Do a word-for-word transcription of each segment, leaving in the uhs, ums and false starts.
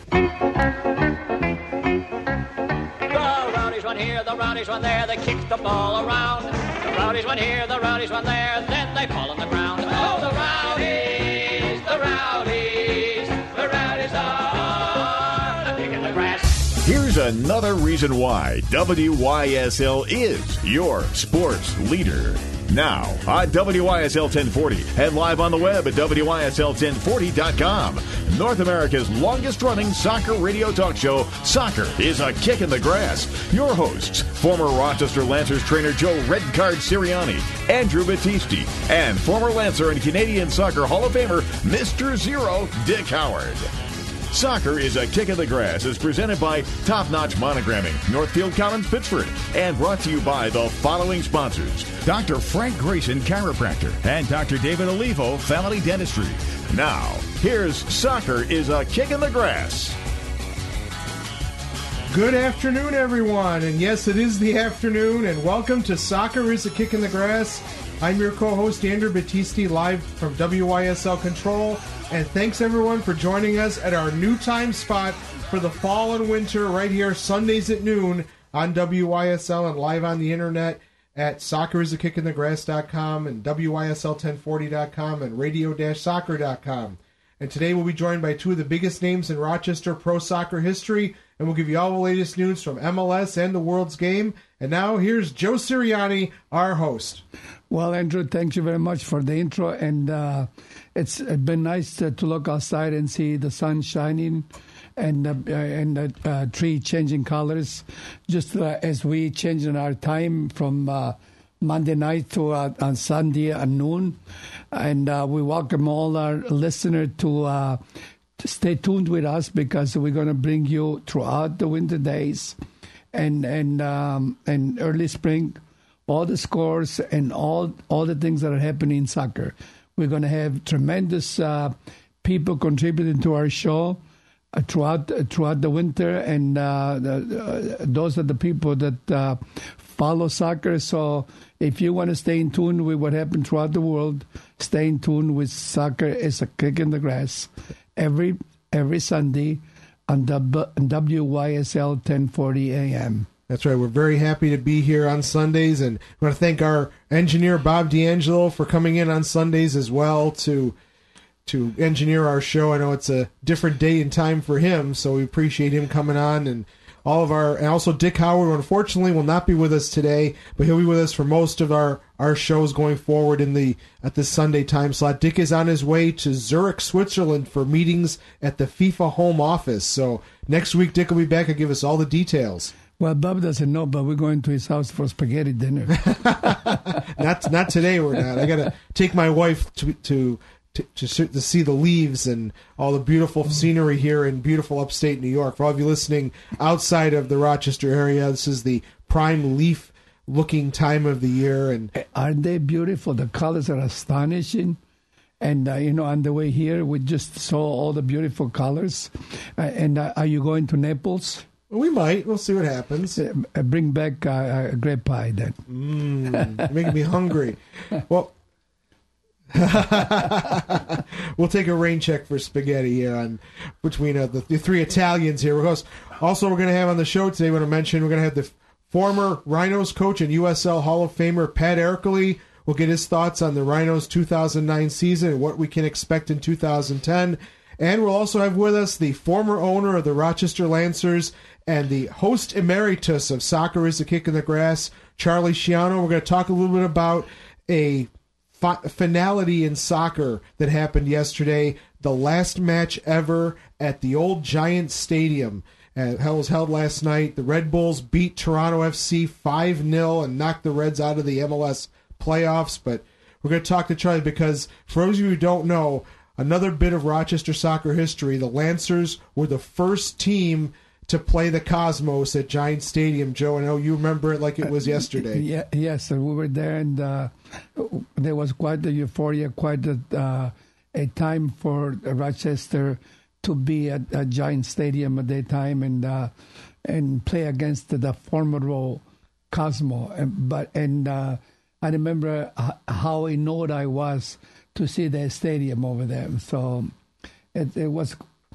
Rowdies run here, the Rowdies run there, they kick the ball around. The Rowdies run here, the Rowdies run there, then they fall on the ground. Oh, the Rowdies, the Rowdies, the Rowdies are kicking the grass. Here's another reason why W Y S L is your sports leader. Now on W Y S L ten forty and live on the web at W Y S L ten forty dot com. North America's longest-running soccer radio talk show, Soccer is a Kick in the Grass. Your hosts, former Rochester Lancers trainer Joe Redcard Sirianni, Andrew Battisti, and former Lancer and Canadian Soccer Hall of Famer, Mister Zero, Dick Howard. Soccer is a Kick in the Grass is presented by Top Notch Monogramming, Northfield Commons, Pittsford, and brought to you by the following sponsors: Doctor Frank Grayson, chiropractor, and Doctor David Olivo, family dentistry. Now, here's Soccer is a Kick in the Grass. Good afternoon, everyone, and yes, it is the afternoon, and welcome to Soccer is a Kick in the Grass. I'm your co-host, Andrew Battisti, live from W Y S L Control, and thanks, everyone, for joining us at our new time spot for the fall and winter right here, Sundays at noon on W Y S L and live on the internet at soccer is a kick in the grass dot com and W Y S L ten forty dot com and radio dash soccer dot com. And today we'll be joined by two of the biggest names in Rochester pro soccer history, and we'll give you all the latest news from M L S and the World's Game. And now here's Joe Sirianni, our host. Well, Andrew, thank you very much for the intro, and uh, it's been nice to, to look outside and see the sun shining and uh, and the uh, tree changing colors, just uh, as we change in our time from uh, Monday night to uh, on Sunday at noon. And uh, we welcome all our listeners to, uh, to stay tuned with us, because we're going to bring you throughout the winter days and and um, and early spring all the scores and all all the things that are happening in soccer. We're going to have tremendous uh, people contributing to our show uh, throughout uh, throughout the winter, and uh, the, uh, those are the people that uh, follow soccer. So if you want to stay in tune with what happened throughout the world, stay in tune with Soccer is a Kick in the Grass every every Sunday on W Y S L ten forty A M. That's right. We're very happy to be here on Sundays, and I want to thank our engineer, Bob D'Angelo, for coming in on Sundays as well to to engineer our show. I know it's a different day and time for him, so we appreciate him coming on. And all of our, and also Dick Howard, who unfortunately will not be with us today, but he'll be with us for most of our, our shows going forward in the at this Sunday time slot. Dick is on his way to Zurich, Switzerland for meetings at the FIFA home office. So next week, Dick will be back and give us all the details. Well, Bob doesn't know, but we're going to his house for spaghetti dinner. not not today, we're not. I got to take my wife to, to to to see the leaves and all the beautiful scenery here in beautiful upstate New York. For all of you listening outside of the Rochester area, this is the prime leaf-looking time of the year. And aren't they beautiful? The colors are astonishing. And, uh, you know, on the way here, we just saw all the beautiful colors. Uh, and uh, are you going to Naples? We might. We'll see what happens. Uh, bring back uh, a grape pie then. Mm, you're making me hungry. Well, we'll take a rain check for spaghetti here on between uh, the, the three Italians here. Also, we're going to have on the show today, I want to mention, we're going to have the former Rhinos coach and U S L Hall of Famer Pat Ercoli. We'll get his thoughts on the Rhinos two thousand nine season and what we can expect in two thousand ten. And we'll also have with us the former owner of the Rochester Lancers and the host emeritus of Soccer is a Kick in the Grass, Charlie Schiano. We're going to talk a little bit about a fi- finality in soccer that happened yesterday, the last match ever at the old Giant Stadium. Uh, it was held last night. The Red Bulls beat Toronto F C five nil and knocked the Reds out of the M L S playoffs. But we're going to talk to Charlie because, for those of you who don't know, another bit of Rochester soccer history, the Lancers were the first team to play the Cosmos at Giant Stadium. Joe, I know you remember it like it was yesterday. Uh, yeah, yes, we were there, and uh, there was quite a euphoria, quite a, uh, a time for Rochester to be at, at Giant Stadium at that time and uh, and play against the formidable Cosmo. And, but and uh, I remember how annoyed I was to see the stadium over there. So it, it was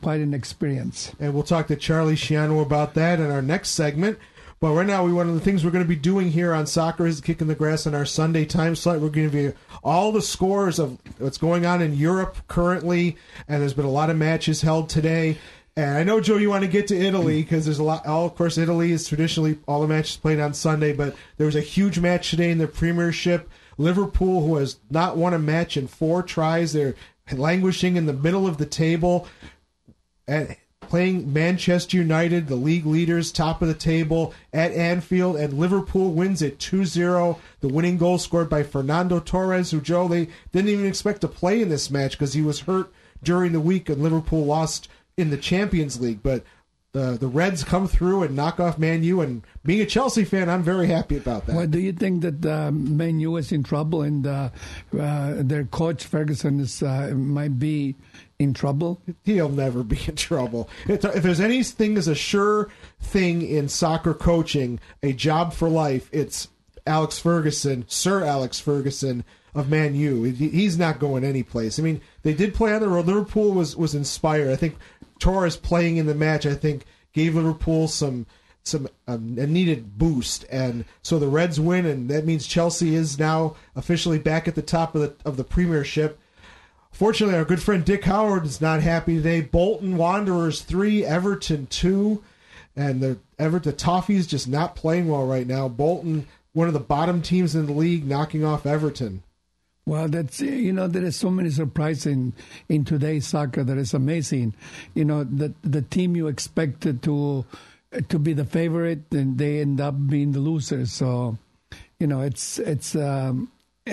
quite an experience. And we'll talk to Charlie Schiano about that in our next segment. But right now, we one of the things we're going to be doing here on Soccer is Kicking the Grass on our Sunday time slot. We're going to give you all the scores of what's going on in Europe currently, and there's been a lot of matches held today. And I know, Joe, you want to get to Italy because there's a lot. All, of course, Italy is traditionally all the matches played on Sunday, but there was a huge match today in the Premiership. Liverpool, who has not won a match in four tries, they're languishing in the middle of the table, and playing Manchester United, the league leaders, top of the table at Anfield, and Liverpool wins it two zero. The winning goal scored by Fernando Torres, who, Joe, they didn't even expect to play in this match because he was hurt during the week, and Liverpool lost in the Champions League. But the the Reds come through and knock off Man U, and being a Chelsea fan, I'm very happy about that. Well, do you think that uh, Man U is in trouble and uh, uh, their coach Ferguson is uh, might be in trouble? He'll never be in trouble. If there's anything as a sure thing in soccer coaching, a job for life, it's Alex Ferguson, Sir Alex Ferguson of Man U. He's not going anyplace. I mean, they did play on the road. Liverpool was, was inspired. I think Torres playing in the match, I think, gave Liverpool some some um, a needed boost, and so the Reds win, and that means Chelsea is now officially back at the top of the of the Premiership. Fortunately, our good friend Dick Howard is not happy today. Bolton Wanderers three, Everton two, and the Everton the Toffees just not playing well right now. Bolton, one of the bottom teams in the league, knocking off Everton. Well, that's, you know, there is so many surprises in, in today's soccer that is amazing. You know, the the team you expected to to be the favorite, and they end up being the losers. So, you know, it's it's um,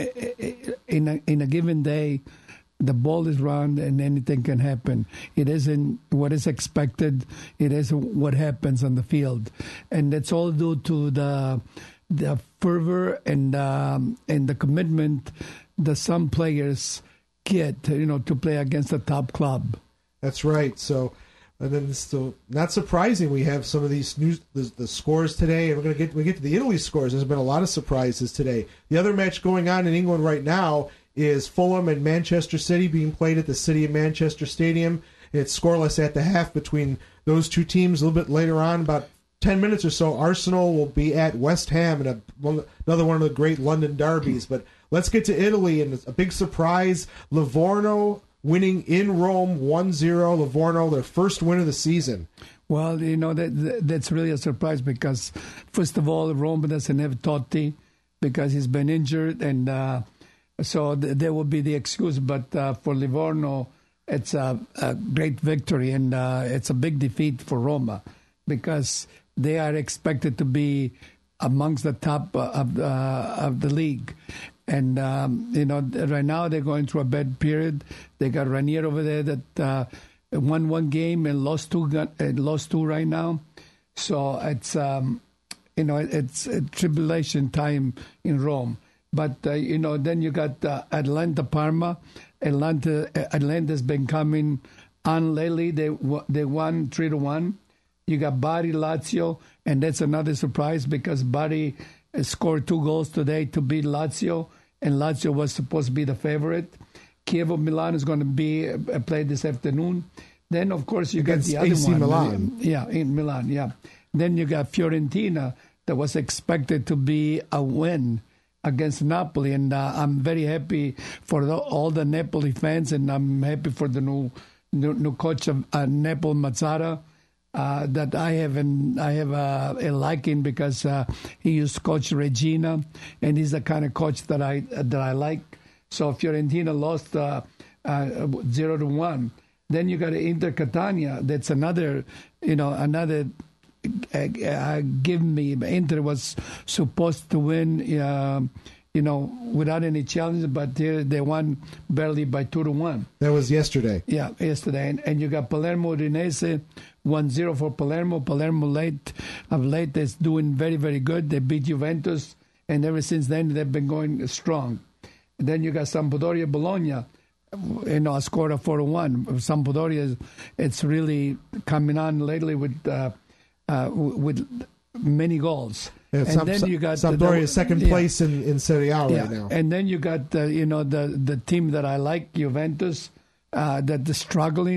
in a, in a given day, the ball is round and anything can happen. It isn't what is expected. It is what happens on the field, and that's all due to the the fervor and um, and the commitment that some players get, you know, to play against a top club. That's right. So, and then still not surprising, we have some of these news, the, the scores today, and we're going to get we get to the Italy scores. There's been a lot of surprises today. The other match going on in England right now is Fulham and Manchester City being played at the City of Manchester Stadium. It's scoreless at the half between those two teams. A little bit later on, about ten minutes or so, Arsenal will be at West Ham in a, one, another one of the great London derbies. But let's get to Italy, and a big surprise, Livorno winning in Rome one zero. Livorno, their first win of the season. Well, you know, that, that's really a surprise because, first of all, Rome doesn't have Totti because he's been injured, and uh, so th- there will be the excuse. But uh, for Livorno, it's a, a great victory, and uh, it's a big defeat for Roma because they are expected to be amongst the top of, uh, of the league. And, um, you know, right now they're going through a bad period. They got Ranier over there that uh, won one game and lost two, and lost two right now. So it's, um, you know, it's a tribulation time in Rome. But, uh, you know, then you got uh, Atlanta Parma. Atlanta Atlanta's been coming on lately. They, they won three to one. You got Bari Lazio, and that's another surprise because Bari scored two goals today to beat Lazio, and Lazio was supposed to be the favorite. Chievo Milan is going to be uh, played this afternoon. Then, of course, you Against got the A C other one. Milan. Yeah, in Milan, yeah. Then you got Fiorentina that was expected to be a win against Napoli, and uh, I'm very happy for the, all the Napoli fans, and I'm happy for the new new, new coach of uh, Napoli, Mazzara. Uh, that I have an, I have a, a liking because uh, he used to coach Regina, and he's the kind of coach that I that I like. So Fiorentina lost uh, uh, zero to one. Then you got Inter Catania. That's another, you know, another. Uh, uh, give me Inter was supposed to win, uh, you know, without any challenge, but they, they won barely by two to one. That was yesterday. Yeah, yesterday, and, and you got Palermo Udinese. one zero for Palermo. Palermo late of late is doing very, very good. They beat Juventus, and ever since then they've been going strong. And then you got Sampdoria Bologna, you know, a score of four to one. Sampdoria, it's really coming on lately with uh, uh, with many goals. Yeah, and Sam, then you got Sampdoria the, second yeah. place in, in Serie A right yeah. now. And then you got uh, you know the the team that I like, Juventus, uh, that is struggling.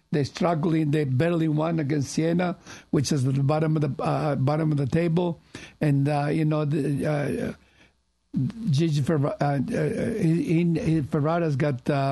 They're struggling. They barely won against Siena, which is at the bottom of the uh, bottom of the table. And uh, you know, the, uh, Gigi Ferrara, uh, he, he, Ferrara's got uh,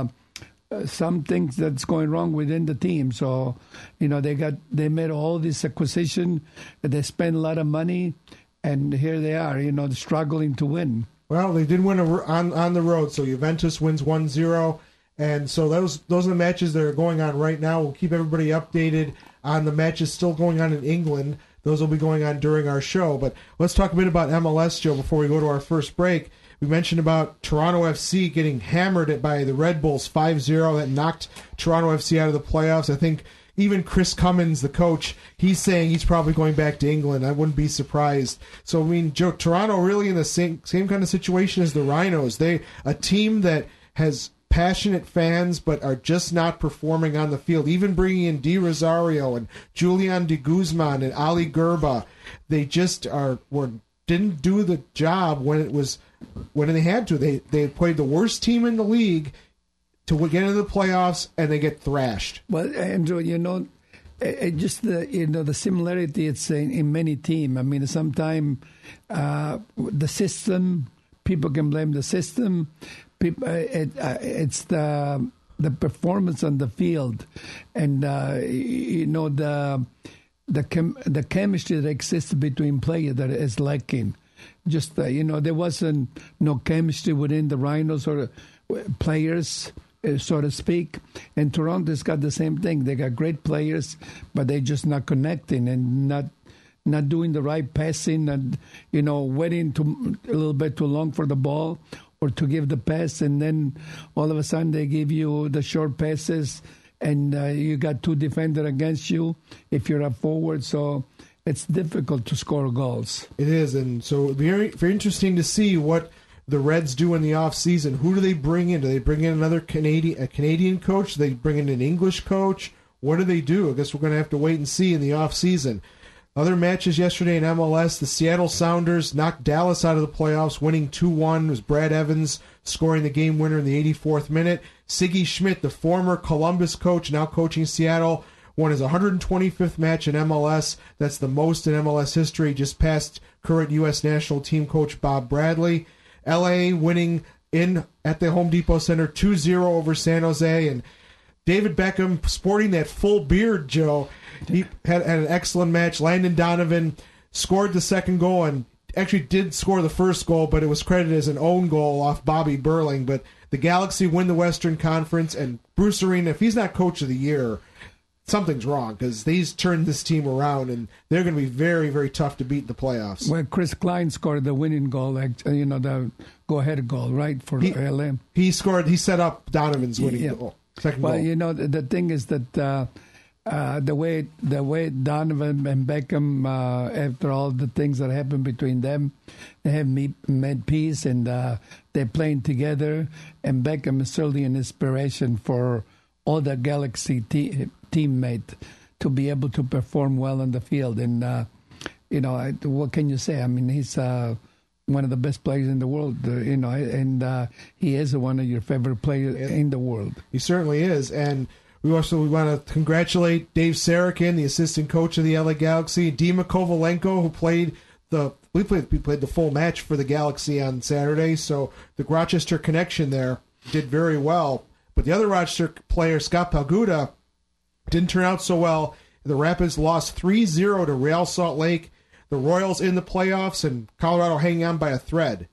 some things that's going wrong within the team. So, you know, they got they made all this acquisition. They spent a lot of money, and here they are. You know, struggling to win. Well, they did win a, on on the road. So Juventus wins one zero. And so those those are the matches that are going on right now. We'll keep everybody updated on the matches still going on in England. Those will be going on during our show. But let's talk a bit about M L S, Joe, before we go to our first break. We mentioned about Toronto F C getting hammered by the Red Bulls five zero. That knocked Toronto F C out of the playoffs. I think even Chris Cummins, the coach, he's saying he's probably going back to England. I wouldn't be surprised. So, I mean, Joe, Toronto really in the same same kind of situation as the Rhinos. They a team that has passionate fans, but are just not performing on the field. Even bringing in Di Rosario and Julian de Guzman and Ali Gerba, they just are were didn't do the job when it was when they had to. They they played the worst team in the league to get into the playoffs, and they get thrashed. Well, Andrew, you know, it just the you know the similarity it's in, in many teams. I mean, sometimes uh, the system, people can blame the system. People, it, uh, it's the the performance on the field, and uh, you know the the chem, the chemistry that exists between players that is lacking. Just uh, you know, there wasn't no chemistry within the Rhinos or players, uh, so to speak. And Toronto's got the same thing. They got great players, but they're just not connecting and not. Not doing the right passing, and you know, waiting too, a little bit too long for the ball, or to give the pass, and then all of a sudden they give you the short passes, and uh, you got two defenders against you if you're a forward. So it's difficult to score goals. It is, and so very very interesting to see what the Reds do in the off season. Who do they bring in? Do they bring in another Canadian a Canadian coach? Do they bring in an English coach? What do they do? I guess we're going to have to wait and see in the off season. Other matches yesterday in M L S, the Seattle Sounders knocked Dallas out of the playoffs, winning two one. It was Brad Evans scoring the game winner in the eighty-fourth minute. Siggy Schmidt, the former Columbus coach, now coaching Seattle, won his one hundred twenty-fifth match in M L S. That's the most in M L S history, just past current U S national team coach Bob Bradley. L A winning in at the Home Depot Center two zero over San Jose, and David Beckham sporting that full beard, Joe. He had, had an excellent match. Landon Donovan scored the second goal and actually did score the first goal, but it was credited as an own goal off Bobby Burling. But the Galaxy win the Western Conference, and Bruce Arena, if he's not coach of the year, something's wrong, because he's turned this team around, and they're going to be very, very tough to beat in the playoffs. Well, Chris Klein scored the winning goal, like, you know, the go-ahead goal, right, for he, L A. He scored. He set up Donovan's winning yeah. goal. Second well, goal. you know, the, the thing is that uh, uh, the way the way Donovan and Beckham, uh, after all the things that happened between them, they have me, made peace, and uh, they're playing together. And Beckham is certainly an inspiration for all the Galaxy te- teammates to be able to perform well on the field. And, uh, you know, I, what can you say? I mean, he's uh, one of the best players in the world, uh, you know, and uh, he is one of your favorite players yeah. in the world. He certainly is. And we also we want to congratulate Dave Sarakin, the assistant coach of the L A Galaxy, Dima Kovalenko, who played the we played we played the full match for the Galaxy on Saturday. So the Rochester connection there did very well. But the other Rochester player, Scott Palguda, didn't turn out so well. The Rapids lost three zero to Real Salt Lake. The Royals in the playoffs, and Colorado hanging on by a thread.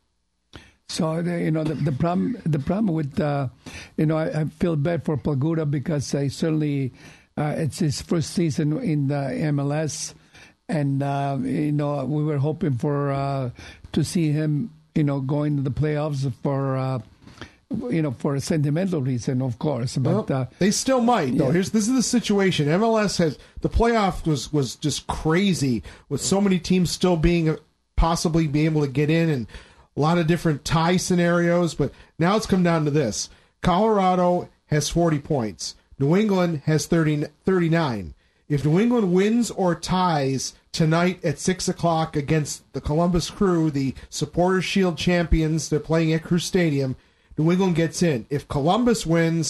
So, you know, the, the problem the problem with, uh, you know, I, I feel bad for Palguda because I certainly, uh, it's his first season in the M L S. And, uh, you know, we were hoping for uh, to see him, you know, going to the playoffs for, uh, you know, for a sentimental reason, of course. But well, uh, they still might, though. Yeah. Here's this is the situation. M L S has the playoff was was just crazy with so many teams still being possibly be able to get in, and a lot of different tie scenarios. But now it's come down to this: Colorado has forty points. New England has thirty, thirty-nine. If New England wins or ties tonight at six o'clock against the Columbus Crew, the Supporters Shield champions, they're playing at Crew Stadium. New England gets in. If Columbus wins,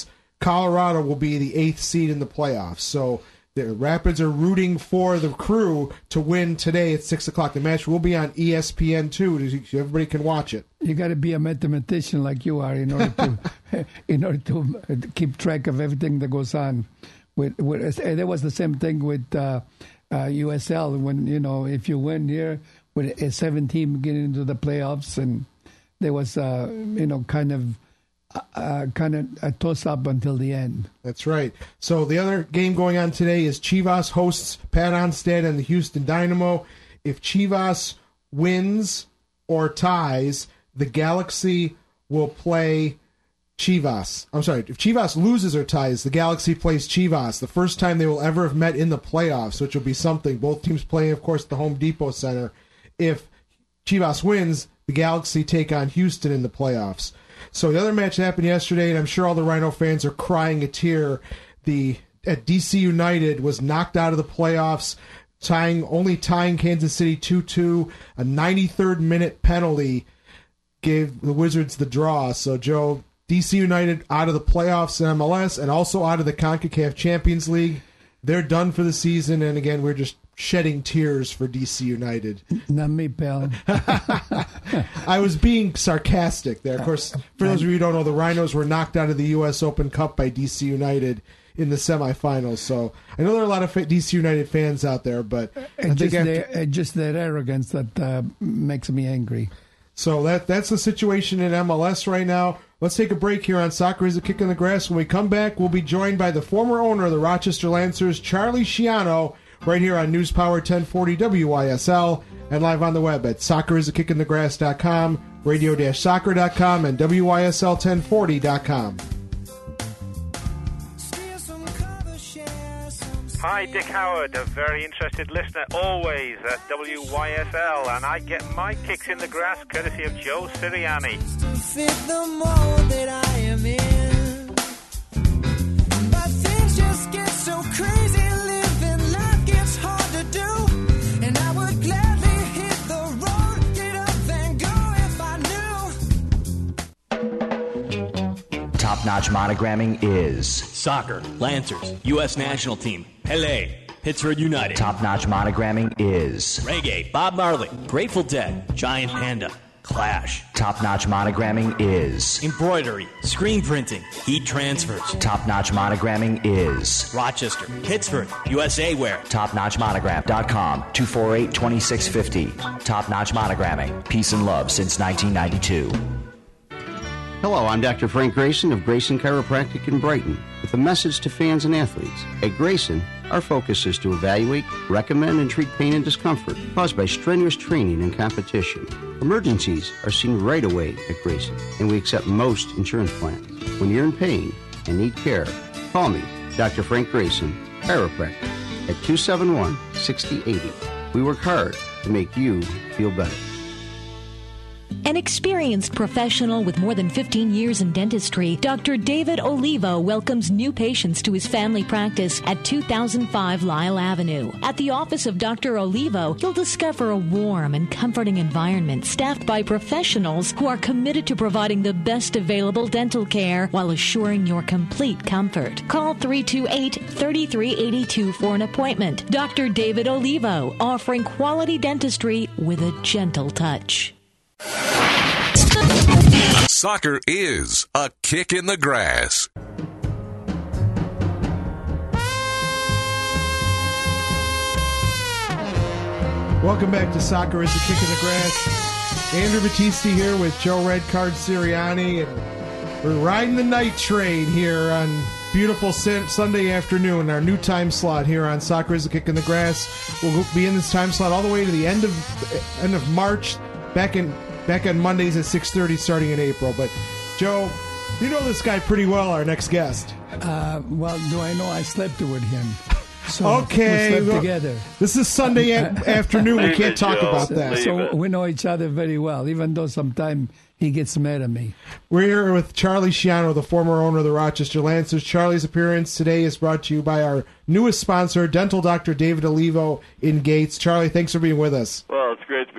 Colorado will be the eighth seed in the playoffs. So the Rapids are rooting for the Crew to win today at six o'clock. The match will be on E S P N two, so everybody can watch it. You got to be a mathematician like you are in order to in order to keep track of everything that goes on. With, with there was the same thing with uh, uh, U S L when you know if you win here with a seven team getting into the playoffs, and there was uh, you know kind of. Uh, kind of a toss-up until the end. That's right. So the other game going on today is Chivas hosts Pat Onstad and the Houston Dynamo. If Chivas wins or ties, the Galaxy will play Chivas. I'm sorry, if Chivas loses or ties, the Galaxy plays Chivas. The first time they will ever have met in the playoffs, which will be something. Both teams playing, of course, at the Home Depot Center. If Chivas wins, the Galaxy take on Houston in the playoffs. So the other match that happened yesterday, and I'm sure all the Rhino fans are crying a tear. The at D C United was knocked out of the playoffs, tying only tying Kansas City two two. A ninety-third minute penalty gave the Wizards the draw. So, Joe, D C United out of the playoffs in M L S and also out of the CONCACAF Champions League. They're done for the season, and again, we're just shedding tears for D C United. Not me, pal. I was being sarcastic there. Of course, for those of you who don't know, the Rhinos were knocked out of the U S Open Cup by D C United in the semifinals. So I know there are a lot of D C United fans out there, but I just, think after, their, just their arrogance that uh, makes me angry. So that that's the situation in M L S right now. Let's take a break here on Soccer is a Kick in the Grass. When we come back, we'll be joined by the former owner of the Rochester Lancers, Charlie Schiano, right here on News Power ten forty W Y S L, and live on the web at soccer is a kick in the grass dot com, radio dash soccer dot com, and W Y S L ten forty dot com. Hi, Dick Howard, a very interested listener always at W Y S L, and I get my kicks in the grass courtesy of Joe Sirianni. Fit the mold that I am in, but things just get so crazy. Living life gets hard to do, and I would gladly hit the road, get up and go if I knew. Top-notch monogramming is soccer, Lancers, U S national team, Pele, Pittsburgh United. Top-notch monogramming is reggae, Bob Marley, Grateful Dead, Giant Panda, Clash. Top-notch monogramming is embroidery, screen printing, heat transfers. Top-notch monogramming is Rochester, Pittsburgh, U S A Wear. top notch monogram dot com, two four eight, two six five zero. Top-notch monogramming, peace and love since nineteen ninety-two. Hello, I'm Doctor Frank Grayson of Grayson Chiropractic in Brighton with a message to fans and athletes. At Grayson, our focus is to evaluate, recommend, and treat pain and discomfort caused by strenuous training and competition. Emergencies are seen right away at Grayson, and we accept most insurance plans. When you're in pain and need care, call me, Doctor Frank Grayson, chiropractor, at two seven one, six zero eight zero. We work hard to make you feel better. An experienced professional with more than fifteen years in dentistry, Doctor David Olivo welcomes new patients to his family practice at two thousand five Lyle Avenue. At the office of Doctor Olivo, you'll discover a warm and comforting environment staffed by professionals who are committed to providing the best available dental care while assuring your complete comfort. Call three two eight, three three eight two for an appointment. Doctor David Olivo, offering quality dentistry with a gentle touch. Soccer is a kick in the grass. Welcome back to Soccer is a Kick in the Grass. Andrew Battisti here with Joe Redcard Sirianni, and we're riding the night train here on beautiful Sunday afternoon, our new time slot here on Soccer is a Kick in the Grass. We'll be in this time slot all the way to the end of end of March, back in back on Mondays at six thirty starting in April. But, Joe, you know this guy pretty well, our next guest. Uh, well, do I know I slept with him? So okay. we slept well, together. This is Sunday a- afternoon. We can't talk Joe. about that. So, so we know each other very well, even though sometimes he gets mad at me. We're here with Charlie Schiano, the former owner of the Rochester Lancers. Charlie's appearance today is brought to you by our newest sponsor, Dental Doctor David Olivo in Gates. Charlie, thanks for being with us. Well, it's great to be with you,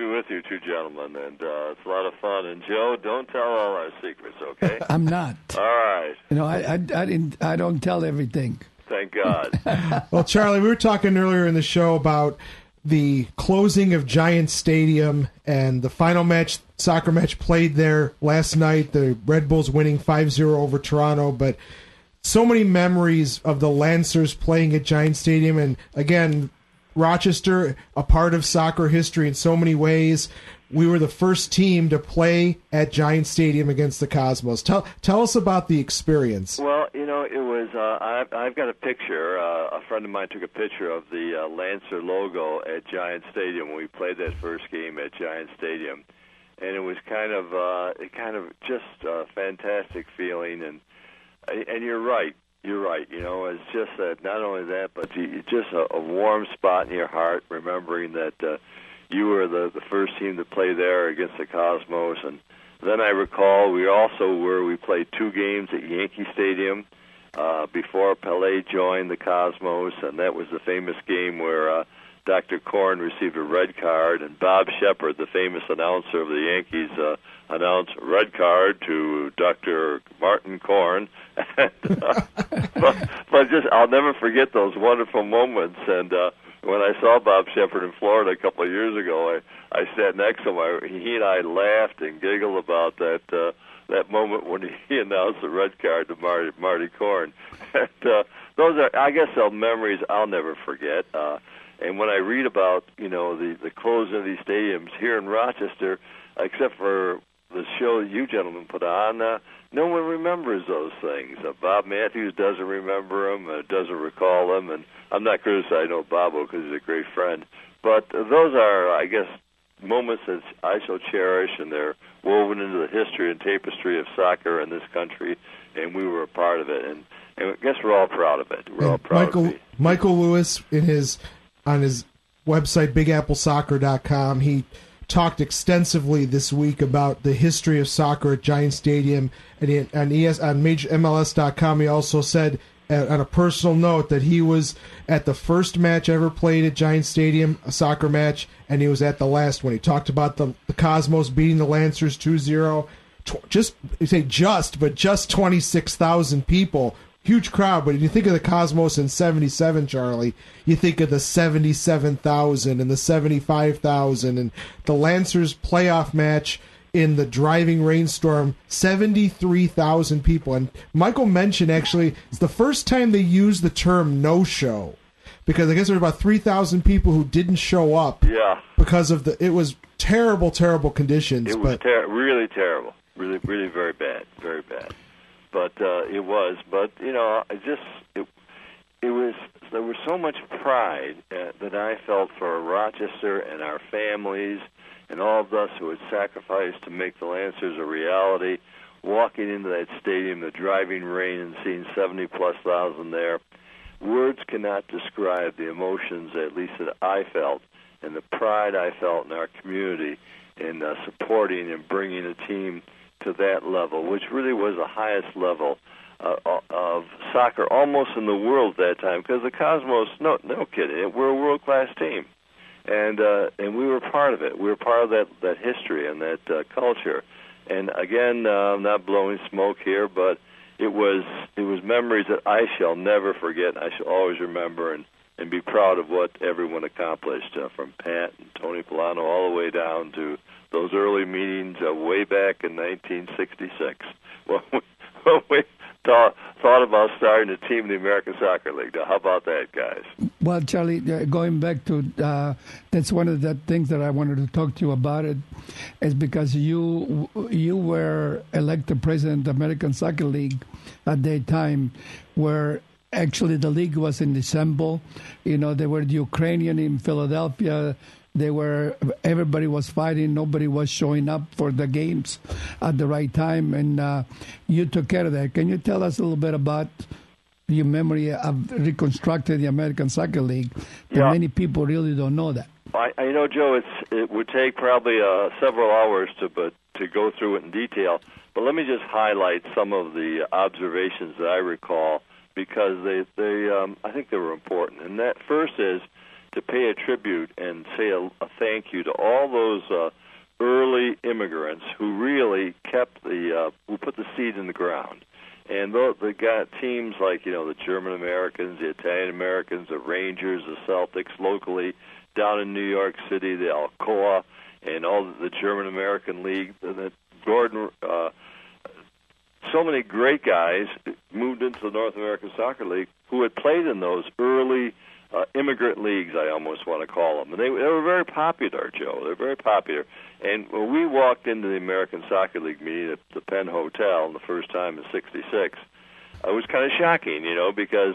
two gentlemen, and uh, it's a lot of fun. And Joe, don't tell all our secrets, okay? I'm not. All right. You know, I, I, I, didn't, I don't tell everything. Thank God. Well, Charlie, we were talking earlier in the show about the closing of Giant Stadium and the final match, soccer match played there last night. The Red Bulls winning five zero over Toronto, but so many memories of the Lancers playing at Giant Stadium. And again, Rochester, a part of soccer history in so many ways. We were the first team to play at Giant Stadium against the Cosmos. Tell tell us about the experience. Well, you know, it was, uh, I've, I've got a picture. Uh, a friend of mine took a picture of the uh, Lancer logo at Giant Stadium when we played that first game at Giant Stadium. And it was kind of, uh, it kind of just a fantastic feeling. And, and you're right. You're right. You know, it's just that, not only that, but you, just a, a warm spot in your heart, remembering that uh, you were the, the first team to play there against the Cosmos. And then I recall we also were, we played two games at Yankee Stadium uh, before Pelé joined the Cosmos, and that was the famous game where uh, Doctor Korn received a red card, and Bob Shepard, the famous announcer of the Yankees, uh, announced red card to Doctor Martin Korn. and, uh, but, but just, I'll never forget those wonderful moments. And uh, when I saw Bob Shepard in Florida a couple of years ago, I, I sat next to him. I, he and I laughed and giggled about that uh, that moment when he announced the red card to Marty, Marty Korn. and, uh, those are, I guess, are memories I'll never forget. Uh, and when I read about, you know, the, the closing of these stadiums here in Rochester, except for the show you gentlemen put on, uh, no one remembers those things. Uh, Bob Matthews doesn't remember them, uh, doesn't recall them, and I'm not criticizing old Bobo because he's a great friend. But uh, those are, I guess, moments that I shall cherish, and they're woven into the history and tapestry of soccer in this country, and we were a part of it. And, and I guess we're all proud of it. We're and all proud Michael, of it. Michael Lewis, in his on his website, big apple soccer dot com, he talked extensively this week about the history of soccer at Giant Stadium, and he, on, E S, on major M L S dot com he also said, uh, on a personal note, that he was at the first match ever played at Giant Stadium, a soccer match, and he was at the last one. He talked about the, the Cosmos beating the Lancers two zero, Tw- just, you say just, but just twenty-six thousand people. Huge crowd, but if you think of the Cosmos in seventy-seven, Charlie, you think of the seventy-seven thousand and the seventy-five thousand, and the Lancers playoff match in the driving rainstorm, seventy-three thousand people. And Michael mentioned, actually, it's the first time they used the term no-show, because I guess there were about three thousand people who didn't show up. Yeah. Because of the, it was terrible, terrible conditions. It was but ter- really terrible. Really, really very bad. Very bad. But uh, it was. But, you know, I just, it, it was, there was so much pride uh, that I felt for Rochester and our families and all of us who had sacrificed to make the Lancers a reality, walking into that stadium, the driving rain, and seeing seventy-plus thousand there. Words cannot describe the emotions, at least that I felt, and the pride I felt in our community in uh, supporting and bringing a team to that level, which really was the highest level uh, of soccer almost in the world at that time, because the Cosmos, no, no kidding, we're a world-class team. And uh, and we were part of it. We were part of that, that history and that uh, culture. And again, uh, I'm not blowing smoke here, but it was it was memories that I shall never forget. I shall always remember and, and be proud of what everyone accomplished, uh, from Pat and Tony Polano all the way down to those early meetings uh, way back in nineteen sixty-six when we, when we thought, thought about starting a team in the American Soccer League. Now, how about that, guys? Well, Charlie, uh, going back to, uh, that's one of the things that I wanted to talk to you about it, is because you you were elected president of the American Soccer League at that time, where actually the league was in December. You know, they were the Ukrainian in Philadelphia. They were, everybody was fighting. Nobody was showing up for the games at the right time, and uh, you took care of that. Can you tell us a little bit about your memory of reconstructing the American Soccer League? That Yeah. many people really don't know that. I, I know, Joe. It's it would take probably uh, several hours to but to go through it in detail. But let me just highlight some of the observations that I recall, because they they um, I think they were important. And that first is to pay a tribute and say a, a thank you to all those uh, early immigrants who really kept the uh, who put the seed in the ground. And they got teams like, you know, the German Americans, the Italian Americans, the Rangers, the Celtics locally down in New York City, the Alcoa, and all the German American League. And Gordon, uh, so many great guys moved into the North American Soccer League who had played in those early uh, immigrant leagues, I almost want to call them. And they, they were very popular, Joe. They were very popular. And when we walked into the American Soccer League meeting at the Penn Hotel the first time in sixty-six, it was kind of shocking, you know, because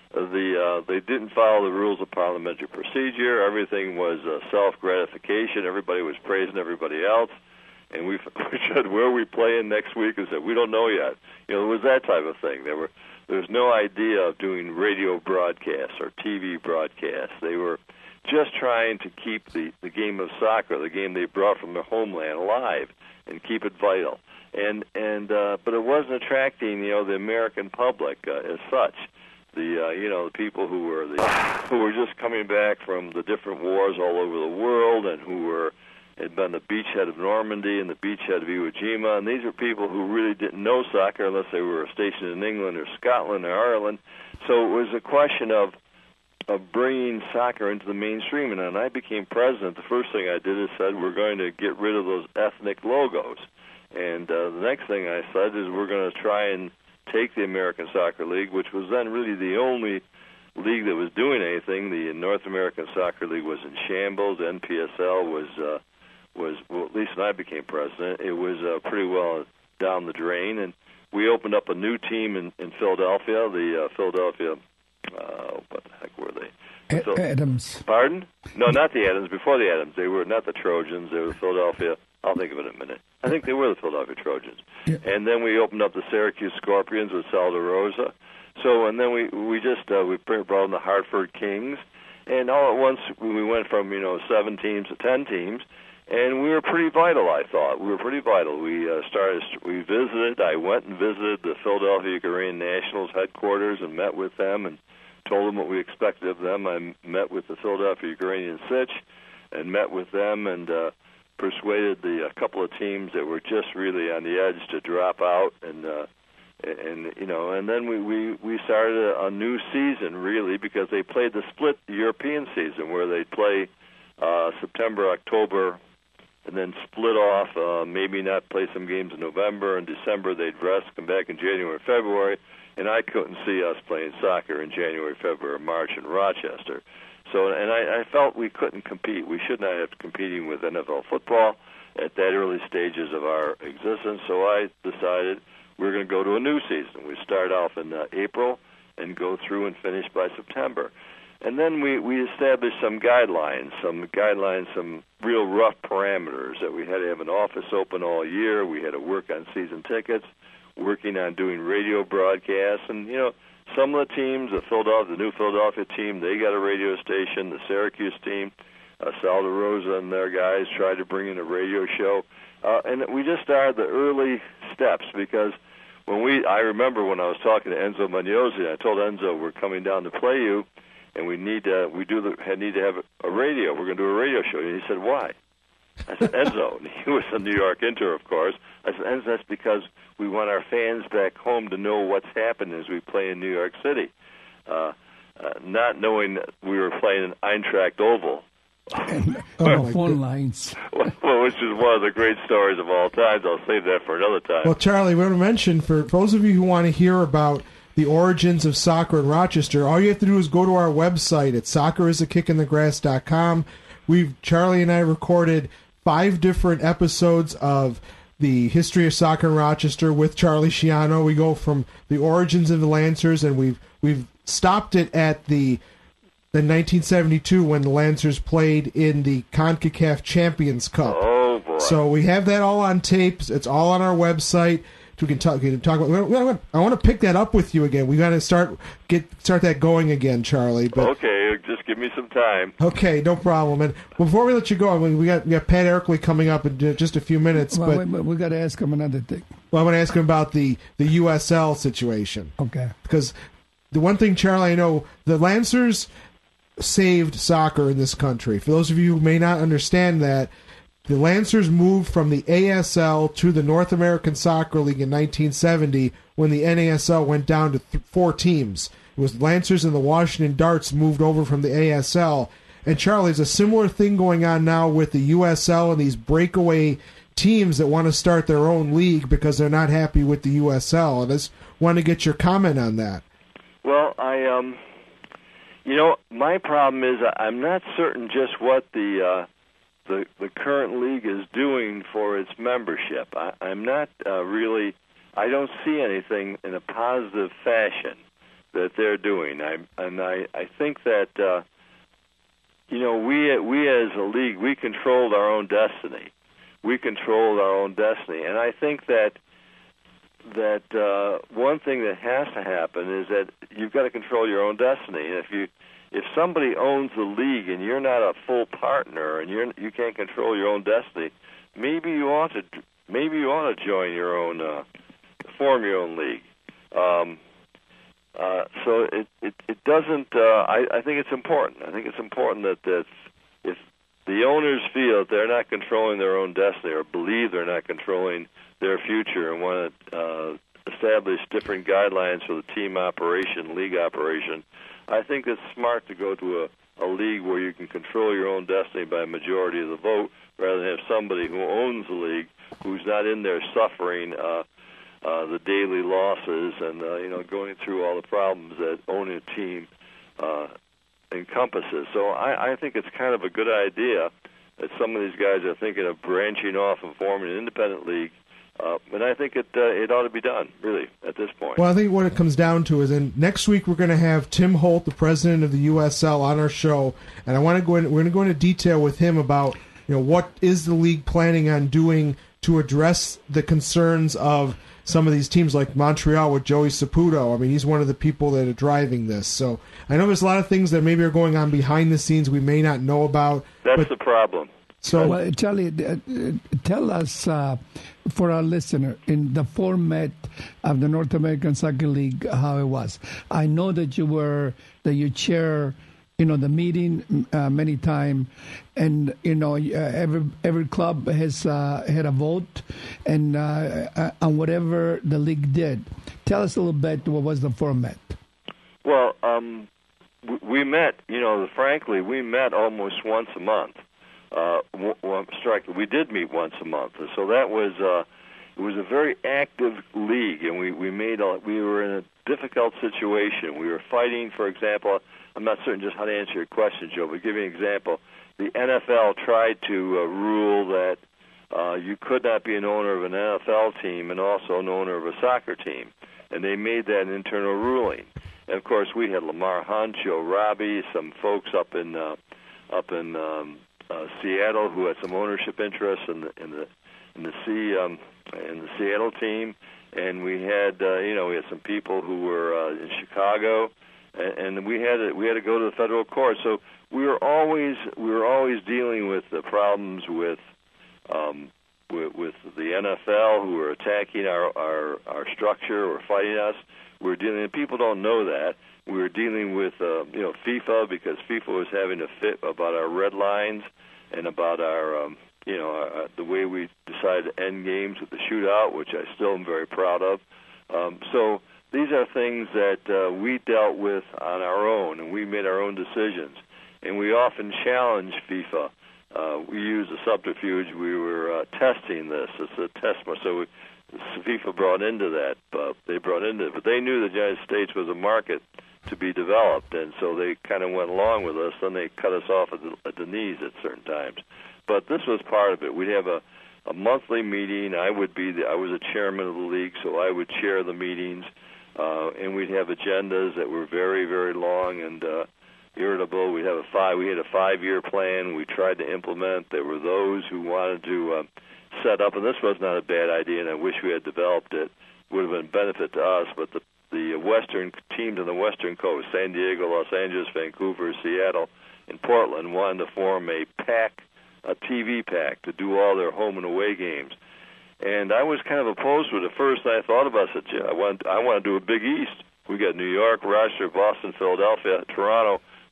the uh, they didn't follow the rules of parliamentary procedure. Everything was uh, self-gratification. Everybody was praising everybody else. And we, we said, where are we playing next week? And said, we don't know yet. You know, it was that type of thing. There were there was no idea of doing radio broadcasts or T V broadcasts. They were just trying to keep the, the game of soccer, the game they brought from their homeland, alive and keep it vital. And and uh, but it wasn't attracting, you know, the American public uh, as such. The uh, you know the people who were the who were just coming back from the different wars all over the world and who were had been the beachhead of Normandy and the beachhead of Iwo Jima, and these were people who really didn't know soccer unless they were stationed in England or Scotland or Ireland. So it was a question of of bringing soccer into the mainstream. And when I became president, the first thing I did is said we're going to get rid of those ethnic logos. And uh, the next thing I said is we're going to try and take the American Soccer League, which was then really the only league that was doing anything. The North American Soccer League was in shambles. N P S L was, uh, was well, at least when I became president, it was uh, pretty well down the drain. And we opened up a new team in, in Philadelphia, the uh, Philadelphia Uh, what the heck were they? A- so, Adams. Pardon? No, not the Adams. Before the Adams, they were not the Trojans. They were Philadelphia. I'll think of it in a minute. I think they were the Philadelphia Trojans. Yeah. And then we opened up the Syracuse Scorpions with Sal DeRosa. So, and then we we just uh, we brought in the Hartford Kings, and all at once we went from you know seven teams to ten teams, and we were pretty vital. I thought we were pretty vital. We uh, started. We visited. I went and visited the Philadelphia Ukrainian Nationals headquarters and met with them and told them what we expected of them. I met with the Philadelphia Ukrainian Sich and met with them and uh, persuaded the a couple of teams that were just really on the edge to drop out. And uh, and you know, and then we we we started a, a new season really because they played the split European season where they play uh, September, October, and then split off. Uh, maybe not play some games in November and December. They'd rest, come back in January, February. And I couldn't see us playing soccer in January, February, March in Rochester. So, and I, I felt we couldn't compete. We should not have competing with N F L football at that early stages of our existence. So I decided we're going to go to a new season. We start off in uh, April and go through and finish by September. And then we, we established some guidelines, some guidelines, some real rough parameters that we had to have an office open all year. We had to work on season tickets, working on doing radio broadcasts, and you know, some of the teams, the Philadelphia, the new Philadelphia team, they got a radio station. The Syracuse team, uh, Sal DeRosa and their guys tried to bring in a radio show, uh, and we just started the early steps because when we, I remember when I was talking to Enzo Magnosi, I told Enzo we're coming down to play you, and we need to, we do the, need to have a radio. We're going to do a radio show, and he said, why? I said, Enzo, and he was a New York Inter, of course. I said, Enzo, that's because we want our fans back home to know what's happening as we play in New York City, uh, uh, not knowing that we were playing in Eintracht Oval. And, oh, phone lines. Well, which is one of the great stories of all time. I'll save that for another time. Well, Charlie, we want to mention, for those of you who want to hear about the origins of soccer in Rochester, all you have to do is go to our website at soccer is a kick in the grass dot com. We've, Charlie and I recorded five different episodes of the history of soccer in Rochester with Charlie Schiano. We go from the origins of the Lancers, and we've we've stopped it at the the nineteen seventy-two when the Lancers played in the CONCACAF Champions Cup. Oh boy! So we have that all on tapes. It's all on our website. We can talk. We can talk about. I want to pick that up with you again. We got to start get start that going again, Charlie. But okay, just give me some time. Okay, no problem. And before we let you go, I mean, we got we got Pat Erkley coming up in just a few minutes. Well, but wait, wait, we got to ask him another thing. Well, I want to ask him about the the U S L situation. Okay. Because the one thing, Charlie, I know the Lancers saved soccer in this country. For those of you who may not understand that, the Lancers moved from the A S L to the North American Soccer League in nineteen seventy when the N A S L went down to th- four teams. It was Lancers and the Washington Darts moved over from the A S L. And Charlie, there's a similar thing going on now with the U S L and these breakaway teams that want to start their own league because they're not happy with the U S L. And I just want to get your comment on that. Well, I, um, you know, my problem is I'm not certain just what the uh, the the current league is doing for its membership. I, I'm not uh, really. I don't see anything in a positive fashion that they're doing. I and I, I think that uh, you know we we as a league we controlled our own destiny. We controlled our own destiny, and I think that that uh, one thing that has to happen is that you've got to control your own destiny. And if you if somebody owns the league and you're not a full partner and you're you can't control your own destiny, maybe you ought to maybe you ought to join your own uh, form your own league. Um, uh, so it it, it doesn't. Uh, I, I think it's important. I think it's important that that if the owners feel that they're not controlling their own destiny or believe they're not controlling their future and want to uh, establish different guidelines for the team operation, league operation, I think it's smart to go to a, a league where you can control your own destiny by a majority of the vote rather than have somebody who owns the league who's not in there suffering uh, uh, the daily losses and uh, you know going through all the problems that owning a team uh, encompasses. So I, I think it's kind of a good idea that some of these guys are thinking of branching off and forming an independent league. Uh, and I think it uh, it ought to be done, really, at this point. Well, I think what it comes down to is, and next week we're going to have Tim Holt, the president of the U S L, on our show, and I want to go in. We're going to go into detail with him about, you know, what is the league planning on doing to address the concerns of some of these teams like Montreal with Joey Saputo. I mean, he's one of the people that are driving this. So I know there's a lot of things that maybe are going on behind the scenes we may not know about. That's but, the problem. So, well, Charlie, uh, tell us, uh, for our listener, in the format of the North American Soccer League, how it was. I know that you were, that you chair, you know, the meeting uh, many times, and, you know, uh, every every club has uh, had a vote and uh, uh, on whatever the league did. Tell us a little bit, what was the format? Well, um, we met, you know, frankly, we met almost once a month. Uh, well, strike. We did meet once a month, so that was uh, it was a very active league, and we we made a, we were in a difficult situation. We were fighting, for example. I'm not certain just how to answer your question, Joe, but give you an example. The N F L tried to uh, rule that uh, you could not be an owner of an N F L team and also an owner of a soccer team, and they made that an internal ruling. And of course, we had Lamar Hunt, Joe Robbie, some folks up in uh, up in. Um, Uh, Seattle, who had some ownership interests in the in the in the C um, in the Seattle team, and we had uh, you know we had some people who were uh, in Chicago, and, and we had to, we had to go to the federal court. So we were always we were always dealing with the problems with um, with, with the N F L, who were attacking our our, our structure or fighting us. We were dealing, and people don't know that. We were dealing with, uh, you know, FIFA because FIFA was having a fit about our red lines and about our, um, you know, our, the way we decided to end games with the shootout, which I still am very proud of. Um, so these are things that uh, we dealt with on our own, and we made our own decisions. And we often challenge FIFA. Uh, we used a subterfuge. We were uh, testing this. It's a test. So we, FIFA brought into that. Uh, they brought into it. But they knew the United States was a market to be developed, and so they kind of went along with us. Then they cut us off at the, at the knees at certain times. But this was part of it. We'd have a, a monthly meeting. I would be the, I was a chairman of the league, so I would chair the meetings, uh, and we'd have agendas that were very, very long and uh, irritable. We'd have a five. We had a five-year plan. We tried to implement. There were those who wanted to uh, set up, and this was not a bad idea, and I wish we had developed it. Would have been a benefit to us, but the the western teams on the western coast, San Diego, Los Angeles, Vancouver, Seattle, and Portland, wanted to form a pack, a T V pack, to do all their home and away games. And I was kind of opposed to it at first, and I thought about it. I want, I want to do a Big East. We got New York, Rochester, Boston, Philadelphia, Toronto.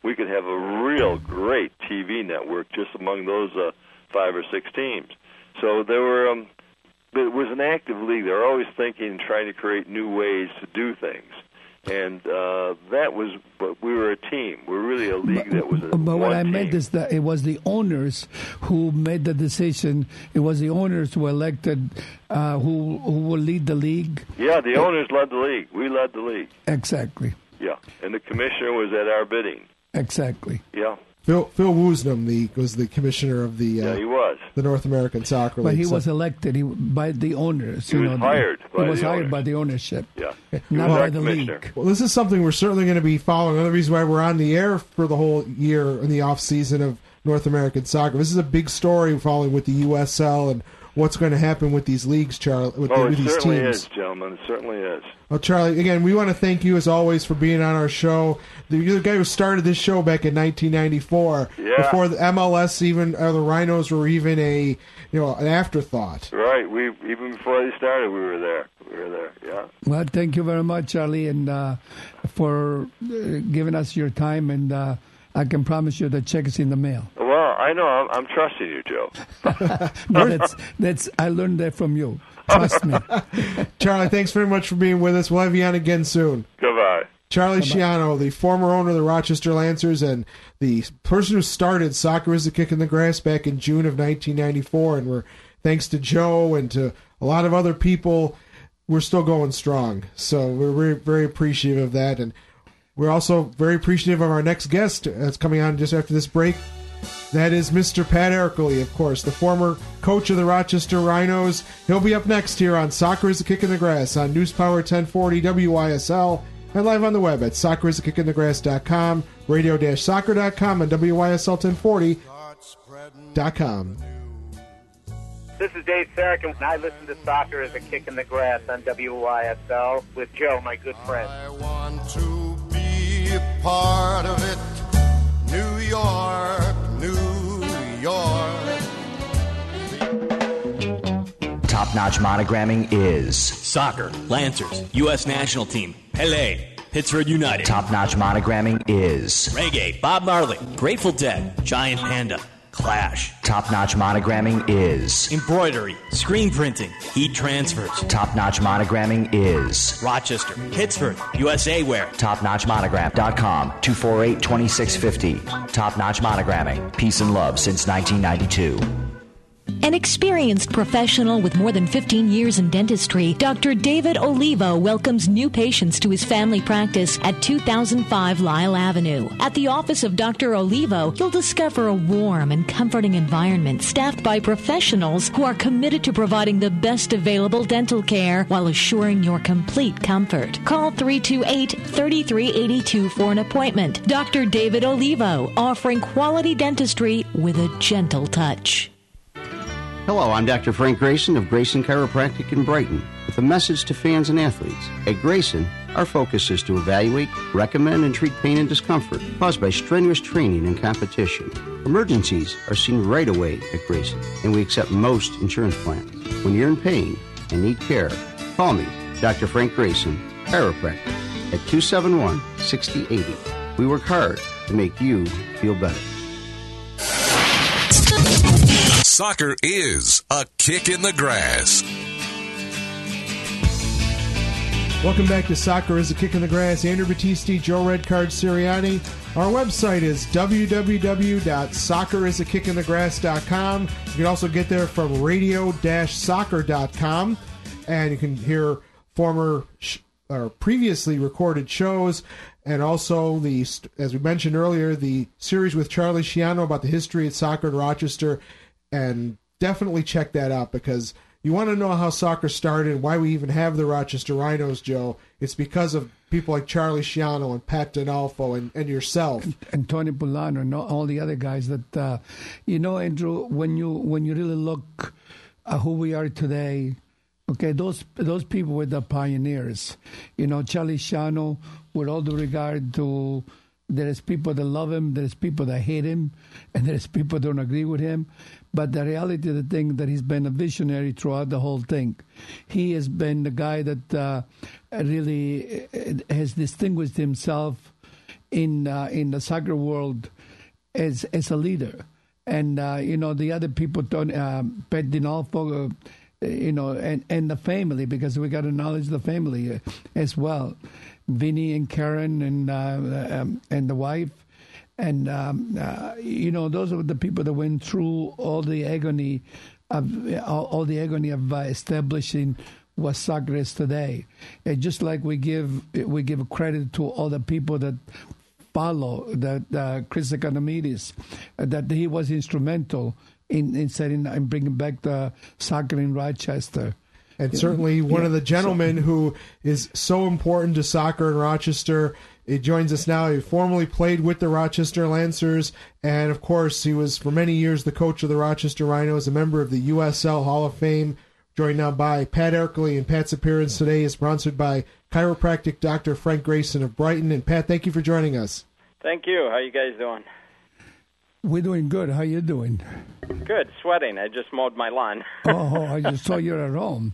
we could have a real great T V network just among those uh, five or six teams. So there were, um, it was an active league. They were always thinking and trying to create new ways to do things. And uh, that was, but we were a team. We were really a league that was a But one what I team. meant is that it was the owners who made the decision. It was the owners who elected uh, who who will lead the league. Yeah, the owners led the league. We led the league. Exactly. Yeah, and the commissioner was at our bidding. Exactly. Yeah. Phil Phil Woosnam, the was the commissioner of the uh, Yeah, he was. the North American Soccer But League. he So- was elected he, by the owners. He you was know, the- hired by He was the hired owners. by the ownership. Yeah. Not was by our the commissioner. league. Well, this is something we're certainly going to be following. Another reason why we're on the air for the whole year in the off season of North American soccer. This is a big story following with the U S L and what's going to happen with these leagues, Charlie, with, Oh, the, it with these certainly teams. is, gentlemen. It certainly is. Well, Charlie, again, we want to thank you as always for being on our show. The, you're the guy who started this show back in nineteen ninety-four, Yeah. before the M L S even, or the Rhinos were even a, you know, an afterthought. Right. We even before they started, we were there. We were there. Yeah. Well, thank you very much, Charlie, and uh, for uh, giving us your time. And uh, I can promise you the check is in the mail. Well, I know. I'm, I'm trusting you, Joe. No, that's that's I learned that from you. Trust me. Charlie, thanks very much for being with us. We'll have you on again soon. Goodbye. Charlie Schiano, the former owner of the Rochester Lancers and the person who started Soccer is a Kick in the Grass back in June of nineteen ninety-four. And we're, thanks to Joe and to a lot of other people, we're still going strong. So we're very, very appreciative of that. And we're also very appreciative of our next guest that's coming on just after this break. That is Mister Pat Ercole, of course, the former coach of the Rochester Rhinos. He'll be up next here on Soccer is a Kick in the Grass on News Power ten forty W I S L and live on the web at soccer is a kick in the grass dot com, radio dash soccer dot com, and W I S L ten forty dot com. This is Dave Sarek, and I listen to Soccer as a Kick in the Grass on W Y S L with Joe, my good friend. I want to be a part of it. New York, New York. Top-notch monogramming is Soccer, Lancers, U S National Team, Pele, Pittsburgh United. Top-notch monogramming is Reggae, Bob Marley, Grateful Dead, Giant Panda, Clash. Top-notch monogramming is Embroidery, screen printing, heat transfers. Top-notch monogramming is Rochester, Pittsburgh, U S A Wear. top notch monogram dot com, two four eight, two six five zero. Top-notch monogramming. Peace and love since nineteen ninety-two. An experienced professional with more than fifteen years in dentistry, Doctor David Olivo welcomes new patients to his family practice at two thousand five Lyle Avenue. At the office of Doctor Olivo, you'll discover a warm and comforting environment staffed by professionals who are committed to providing the best available dental care while assuring your complete comfort. Call three two eight, three three eight two for an appointment. Doctor David Olivo, offering quality dentistry with a gentle touch. Hello, I'm Doctor Frank Grayson of Grayson Chiropractic in Brighton with a message to fans and athletes. At Grayson, our focus is to evaluate, recommend, and treat pain and discomfort caused by strenuous training and competition. Emergencies are seen right away at Grayson, and we accept most insurance plans. When you're in pain and need care, call me, Doctor Frank Grayson, chiropractor, at two seven one, six zero eight zero. We work hard to make you feel better. Soccer is a kick in the grass. Welcome back to Soccer is a Kick in the Grass. Andrew Battisti, Joe Redcard Sirianni. Our website is w w w dot soccer is a kick in the grass dot com. You can also get there from radio dash soccer dot com. And you can hear former sh- or previously recorded shows. And also, the as we mentioned earlier, the series with Charlie Schiano about the history of soccer in Rochester. And definitely check that out because you want to know how soccer started and why we even have the Rochester Rhinos, Joe. It's because of people like Charlie Schiano and Pat D'Onofrio and, and yourself. And, and Tony Polano and all the other guys that, uh, you know, Andrew, when you when you really look at who we are today, okay, those those people were the pioneers. You know, Charlie Schiano, with all due regard to, there is people that love him, there is people that hate him, and there is people that don't agree with him. But the reality of the thing that he's been a visionary throughout the whole thing. He has been the guy that uh, really has distinguished himself in uh, in the soccer world as as a leader. And, uh, you know, the other people, Tony, uh, Pat Dinolfo, uh, you know, and, and the family, because we got to acknowledge the family uh, as well. Vinny and Karen and uh, um, and the wife. And, um, uh, you know, those are the people that went through all the agony of, all, all the agony of uh, establishing what soccer is today. And just like we give we give credit to all the people that follow that uh, Chris Economides, uh, that he was instrumental in, in setting and bringing back the soccer in Rochester. And you certainly know, one yeah, of the gentlemen so, who is so important to soccer in Rochester. He joins us now. He formerly played with the Rochester Lancers, and of course he was for many years the coach of the Rochester Rhinos, a member of the U S L Hall of Fame. Joined now by Pat Erkley, and Pat's appearance today is sponsored by chiropractic Doctor Frank Grayson of Brighton. And Pat, thank you for joining us. Thank you. How you guys doing? We're doing good. How you doing? Good. Sweating. I just mowed my lawn. oh, I just saw you're at home.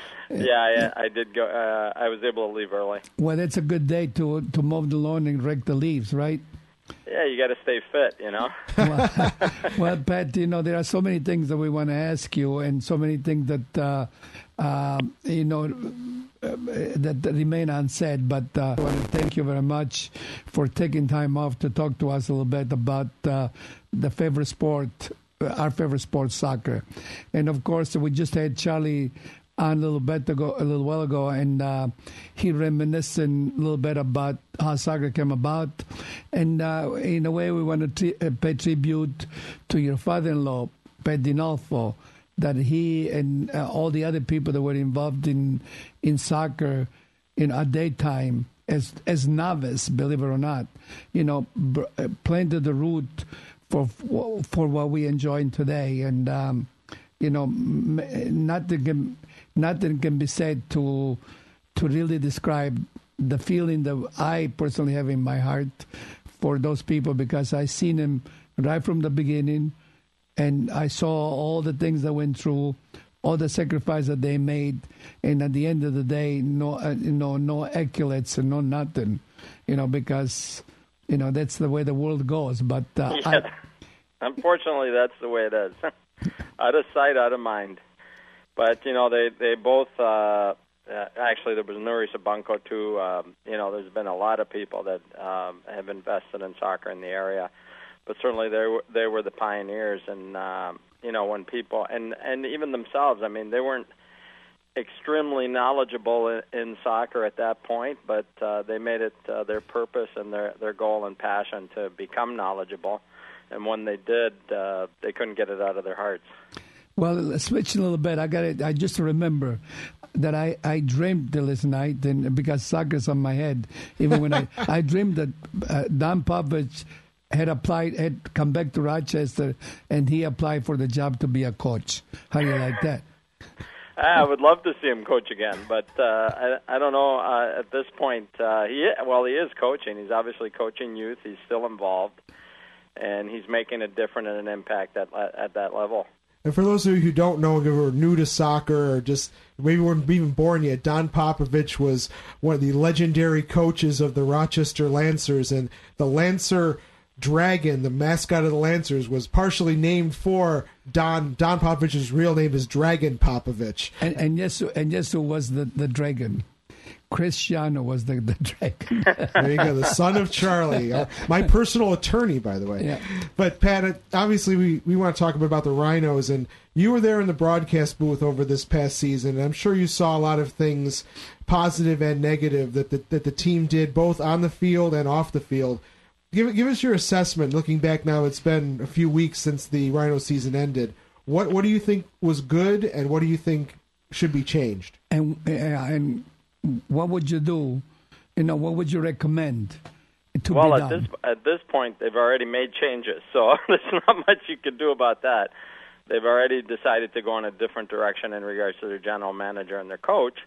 Yeah, I, I did go. Uh, I was able to leave early. Well, that's a good day to to mow the lawn and rake the leaves, right? Yeah, you got to stay fit, you know. well, well, Pat, you know, there are so many things that we want to ask you, and so many things that uh, uh, you know uh, that, that remain unsaid. But uh, I want to thank you very much for taking time off to talk to us a little bit about uh, the favorite sport, uh, our favorite sport, soccer. And of course, we just had Charlie on a little bit ago, a little while ago, and uh, he reminisced a little bit about how soccer came about. And uh, in a way, we want to tri- uh, pay tribute to your father-in-law, Pat Dinolfo, that he and uh, all the other people that were involved in in soccer in at that time as as novice, believe it or not, you know, br- uh, planted the root for for what we enjoy today. And um, you know, nothing can nothing can be said to to really describe the feeling that I personally have in my heart for those people, because I seen them right from the beginning, and I saw all the things that went through, all the sacrifice that they made, and at the end of the day, no, uh, you know, no accolades and no nothing, you know, because you know that's the way the world goes. But uh, yeah. I, unfortunately, that's the way it is. Out of sight, out of mind. But, you know, they, they both, uh, uh, actually there was Nuri Sabanko too. Um, you know, there's been a lot of people that um, have invested in soccer in the area. But certainly they were, they were the pioneers. And, um, you know, when people, and, and even themselves, I mean, they weren't extremely knowledgeable in, in soccer at that point, but uh, they made it uh, their purpose and their, their goal and passion to become knowledgeable. And when they did, uh, they couldn't get it out of their hearts. Well, switching a little bit, I got it. I just remember that I, I dreamed last night, and because soccer's on my head, even when I, I dreamed that uh, Don Popovich had applied, had come back to Rochester, and he applied for the job to be a coach. How do you like that? I would love to see him coach again, but uh, I, I don't know. Uh, at this point, uh, he well, he is coaching. He's obviously coaching youth. He's still involved, and he's making a difference and an impact at at that level. And for those of you who don't know, who are new to soccer or just maybe weren't even born yet, Don Popovich was one of the legendary coaches of the Rochester Lancers, and the Lancer Dragon, the mascot of the Lancers, was partially named for Don. Don Popovich's real name is Dragon Popovich. And, and yes, and yes, who was the, the dragon? Cristiano was the, the dragon. There you go, the son of Charlie. Uh, my personal attorney, by the way. Yeah. But, Pat, obviously we, we want to talk about the Rhinos, and you were there in the broadcast booth over this past season, and I'm sure you saw a lot of things, positive and negative, that the, that the team did, both on the field and off the field. Give, give us your assessment, looking back now. It's been a few weeks since the Rhino season ended. What, what do you think was good, and what do you think should be changed? And and... What would you do? You know, what would you recommend to well, be done? Well, at this at this point, they've already made changes, so there's not much you can do about that. They've already decided to go in a different direction in regards to their general manager and their coach.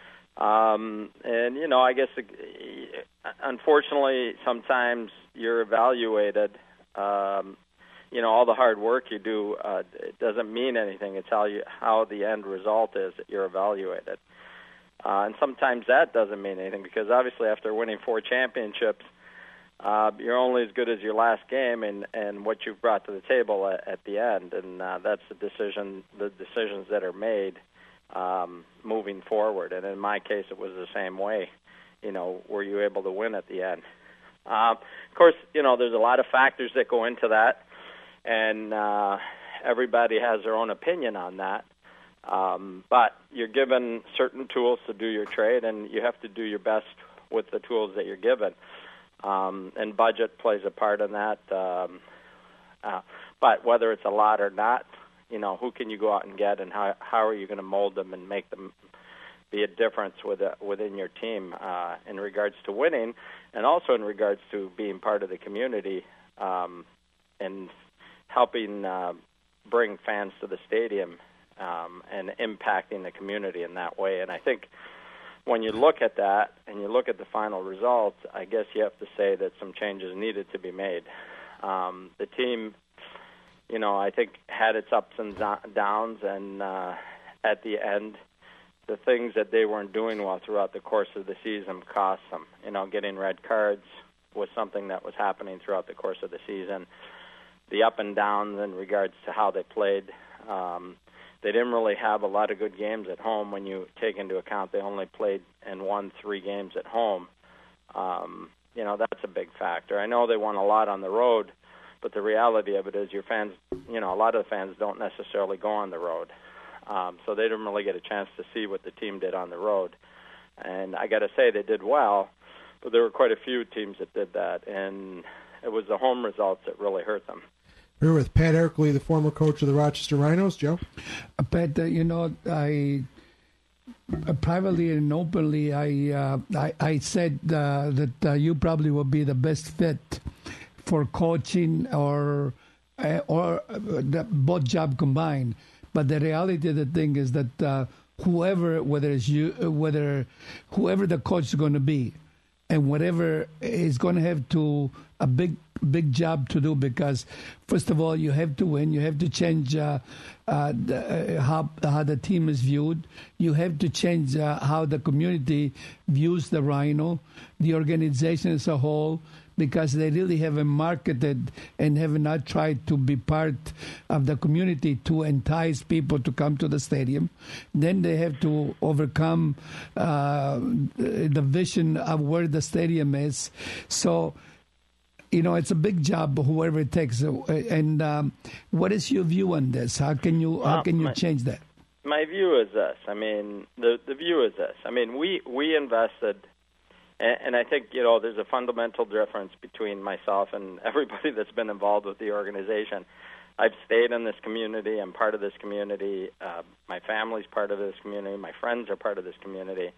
Um, and, you know, I guess, unfortunately, sometimes you're evaluated. Um, you know, all the hard work you do, uh, it doesn't mean anything. It's how you how the end result is that you're evaluated. Uh, and sometimes that doesn't mean anything, because obviously after winning four championships, uh, you're only as good as your last game and, and what you've brought to the table at, at the end, and uh, that's the decision, the decisions that are made um, moving forward. And in my case, it was the same way. You know, were you able to win at the end? Uh, of course, you know, there's a lot of factors that go into that, and uh, everybody has their own opinion on that. Um, but you're given certain tools to do your trade, and you have to do your best with the tools that you're given. Um, and budget plays a part in that. Um, uh, but whether it's a lot or not, you know, who can you go out and get, and how how are you going to mold them and make them be a difference with, uh, within your team uh, in regards to winning, and also in regards to being part of the community um, and helping uh, bring fans to the stadium um, and impacting the community in that way. And I think when you look at that and you look at the final result, I guess you have to say that some changes needed to be made. Um, the team, you know, I think had its ups and downs, and uh, at the end, the things that they weren't doing well throughout the course of the season cost them. You know, getting red cards was something that was happening throughout the course of the season. The up and downs in regards to how they played. Um, they didn't really have a lot of good games at home when you take into account they only played and won three games at home. Um, you know, that's a big factor. I know they won a lot on the road, but the reality of it is your fans, you know, a lot of the fans don't necessarily go on the road. Um, so they didn't really get a chance to see what the team did on the road. And I got to say they did well, but there were quite a few teams that did that, and it was the home results that really hurt them. We're with Pat Erkley, the former coach of the Rochester Rhinos. Joe? Uh, Pat, uh, you know, I uh, privately and openly, I uh, I, I said uh, that uh, you probably will be the best fit for coaching or uh, or uh, the, both job combined. But the reality of the thing is that uh, whoever, whether it's you, whether whoever the coach is going to be, and whatever is going to have to a big big job to do, because first of all you have to win, you have to change uh, uh, the, uh, how how the team is viewed, you have to change uh, how the community views the Rhino, the organization as a whole, because they really haven't marketed and have not tried to be part of the community to entice people to come to the stadium. Then they have to overcome uh, the vision of where the stadium is. So, you know, it's a big job, whoever it takes. And um, what is your view on this? How can you how can you my, change that? My view is this. I mean, the the view is this. I mean, we we invested. And I think, you know, there's a fundamental difference between myself and everybody that's been involved with the organization. I've stayed in this community. I'm part of this community. Uh, my family's part of this community. My friends are part of this community.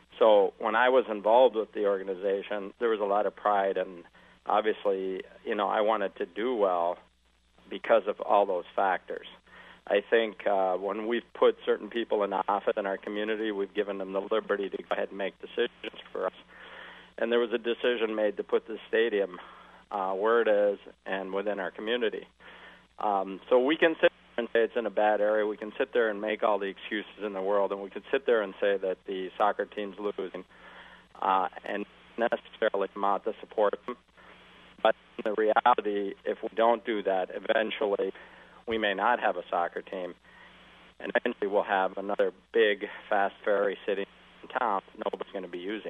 So when I was involved with the organization, there was a lot of pride. And obviously, you know, I wanted to do well because of all those factors. I think uh, when we've put certain people in office in our community, we've given them the liberty to go ahead and make decisions for us. And there was a decision made to put the stadium uh, where it is and within our community. Um, so we can sit there and say it's in a bad area. We can sit there and make all the excuses in the world, and we can sit there and say that the soccer team's losing uh, and necessarily come out to support them. But in the reality, if we don't do that, eventually we may not have a soccer team, and eventually we'll have another big, fast ferry sitting in town nobody's going to be using.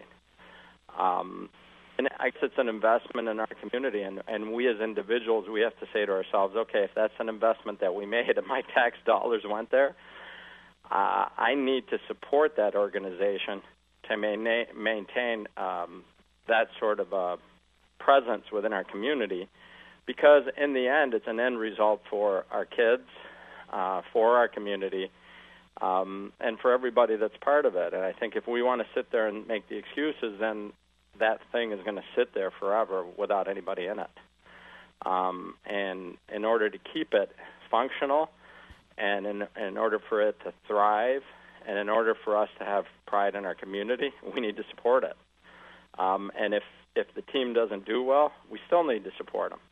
Um, and I guess it's an investment in our community, and, and we as individuals, we have to say to ourselves, okay, if that's an investment that we made and my tax dollars went there, uh, I need to support that organization to main, maintain um, that sort of uh, presence within our community, because in the end, it's an end result for our kids, uh, for our community, um, and for everybody that's part of it. And I think if we want to sit there and make the excuses, then that thing is going to sit there forever without anybody in it. Um, and in order to keep it functional, and in, in order for it to thrive, and in order for us to have pride in our community, we need to support it. Um, and if, if the team doesn't do well, we still need to support them.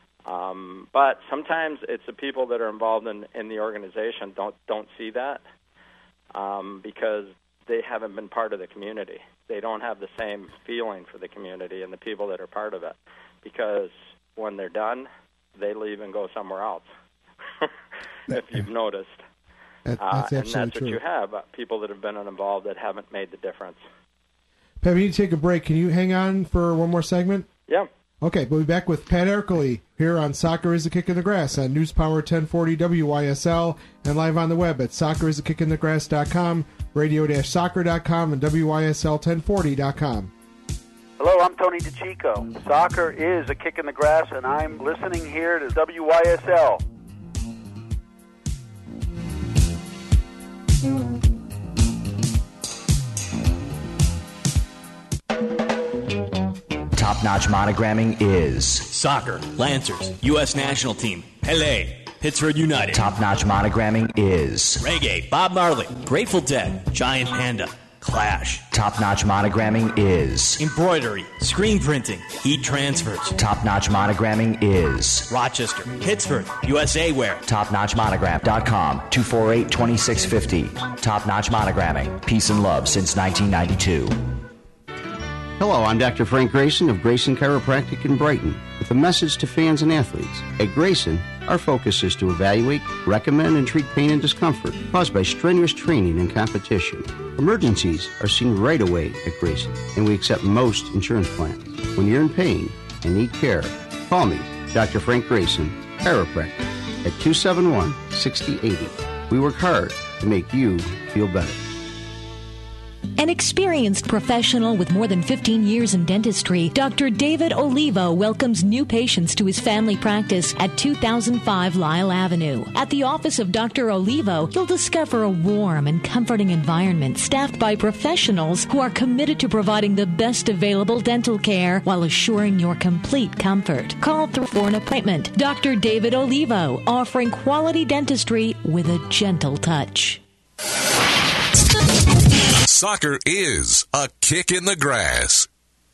Um, but sometimes it's the people that are involved in, in the organization don't don't see that um, because they haven't been part of the community. they don't have the same feeling for the community and the people that are part of it, because when they're done, they leave and go somewhere else. If you've noticed, That, uh, that's and absolutely that's what true. you have, uh, people that have been involved that haven't made the difference. Pat, we need to take a break. Can you hang on for one more segment? Yeah. Okay, we'll be back with Pat Erkley here on Soccer is a Kick in the Grass on News Power ten forty W Y S L and live on the web at soccer is a kick in the grass dot com, radio dash soccer dot com, and W Y S L ten forty dot com. Hello, I'm Tony DeChico. Soccer is a kick in the grass, and I'm listening here to W Y S L. Top-notch monogramming is Soccer, Lancers, U S National Team, Pele, Pittsburgh United. Top-notch monogramming is Reggae, Bob Marley, Grateful Dead, Giant Panda, Clash. Top-notch monogramming is Embroidery, screen printing, heat transfers. Top-notch monogramming is Rochester, Pittsburgh, U S A Wear. top notch monogram dot com, two four eight, two six five zero. Top-notch monogramming. Peace and love since nineteen ninety-two. Hello, I'm Doctor Frank Grayson of Grayson Chiropractic in Brighton with a message to fans and athletes. At Grayson, our focus is to evaluate, recommend, and treat pain and discomfort caused by strenuous training and competition. Emergencies are seen right away at Grayson, and we accept most insurance plans. When you're in pain and need care, call me, Doctor Frank Grayson, chiropractor, at two seven one, six zero eight zero. We work hard to make you feel better. An experienced professional with more than fifteen years in dentistry, Doctor David Olivo welcomes new patients to his family practice at two thousand five Lyle Avenue. At the office of Doctor Olivo, you'll discover a warm and comforting environment staffed by professionals who are committed to providing the best available dental care while assuring your complete comfort. Call through for an appointment. Doctor David Olivo, offering quality dentistry with a gentle touch. Soccer is a kick in the grass.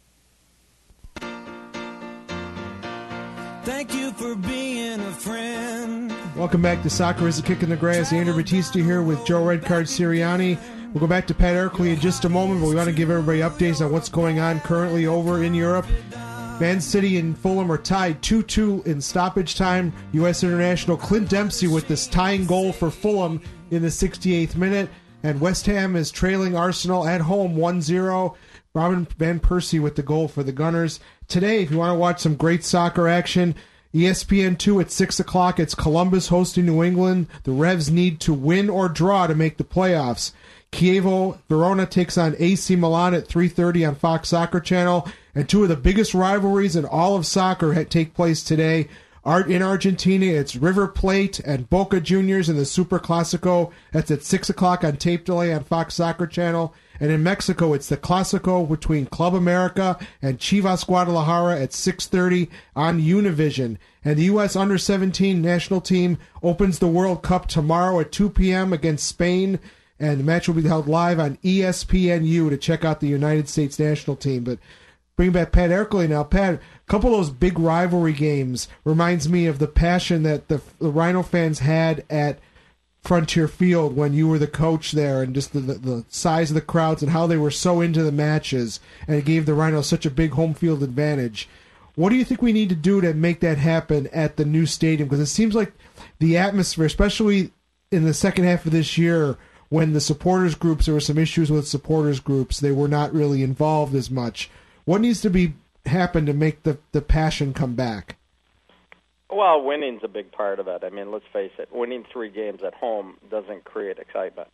Thank you for being a friend. Welcome back to Soccer is a Kick in the Grass. Andrew Batista here with Joe Redcard Sirianni. We'll go back to Pat Erkley in just a moment, but we want to give everybody updates on what's going on currently over in Europe. Man City and Fulham are tied two two in stoppage time. U S international Clint Dempsey with this tying goal for Fulham in the sixty-eighth minute. And West Ham is trailing Arsenal at home one zero. Robin Van Persie with the goal for the Gunners. Today, if you want to watch some great soccer action, E S P N two at six o'clock, it's Columbus hosting New England. The Revs need to win or draw to make the playoffs. Chievo Verona takes on A C Milan at three thirty on Fox Soccer Channel. And two of the biggest rivalries in all of soccer take place today. Art in Argentina, it's River Plate and Boca Juniors in the Super Clasico. That's at six o'clock on tape delay on Fox Soccer Channel. And in Mexico, it's the Clasico between Club America and Chivas Guadalajara at six thirty on Univision. And the U S under seventeen national team opens the World Cup tomorrow at two p.m. against Spain. And the match will be held live on E S P N U to check out the United States national team. But bring back Pat Erkley now. Pat, a couple of those big rivalry games reminds me of the passion that the, the Rhino fans had at Frontier Field when you were the coach there, and just the, the, the size of the crowds and how they were so into the matches, and it gave the Rhinos such a big home field advantage. What do you think we need to do to make that happen at the new stadium? Because it seems like the atmosphere, especially in the second half of this year, when the supporters groups, there were some issues with supporters groups, they were not really involved as much. What needs to be happen to make the, the passion come back? Well, winning's a big part of it. I mean, let's face it, winning three games at home doesn't create excitement.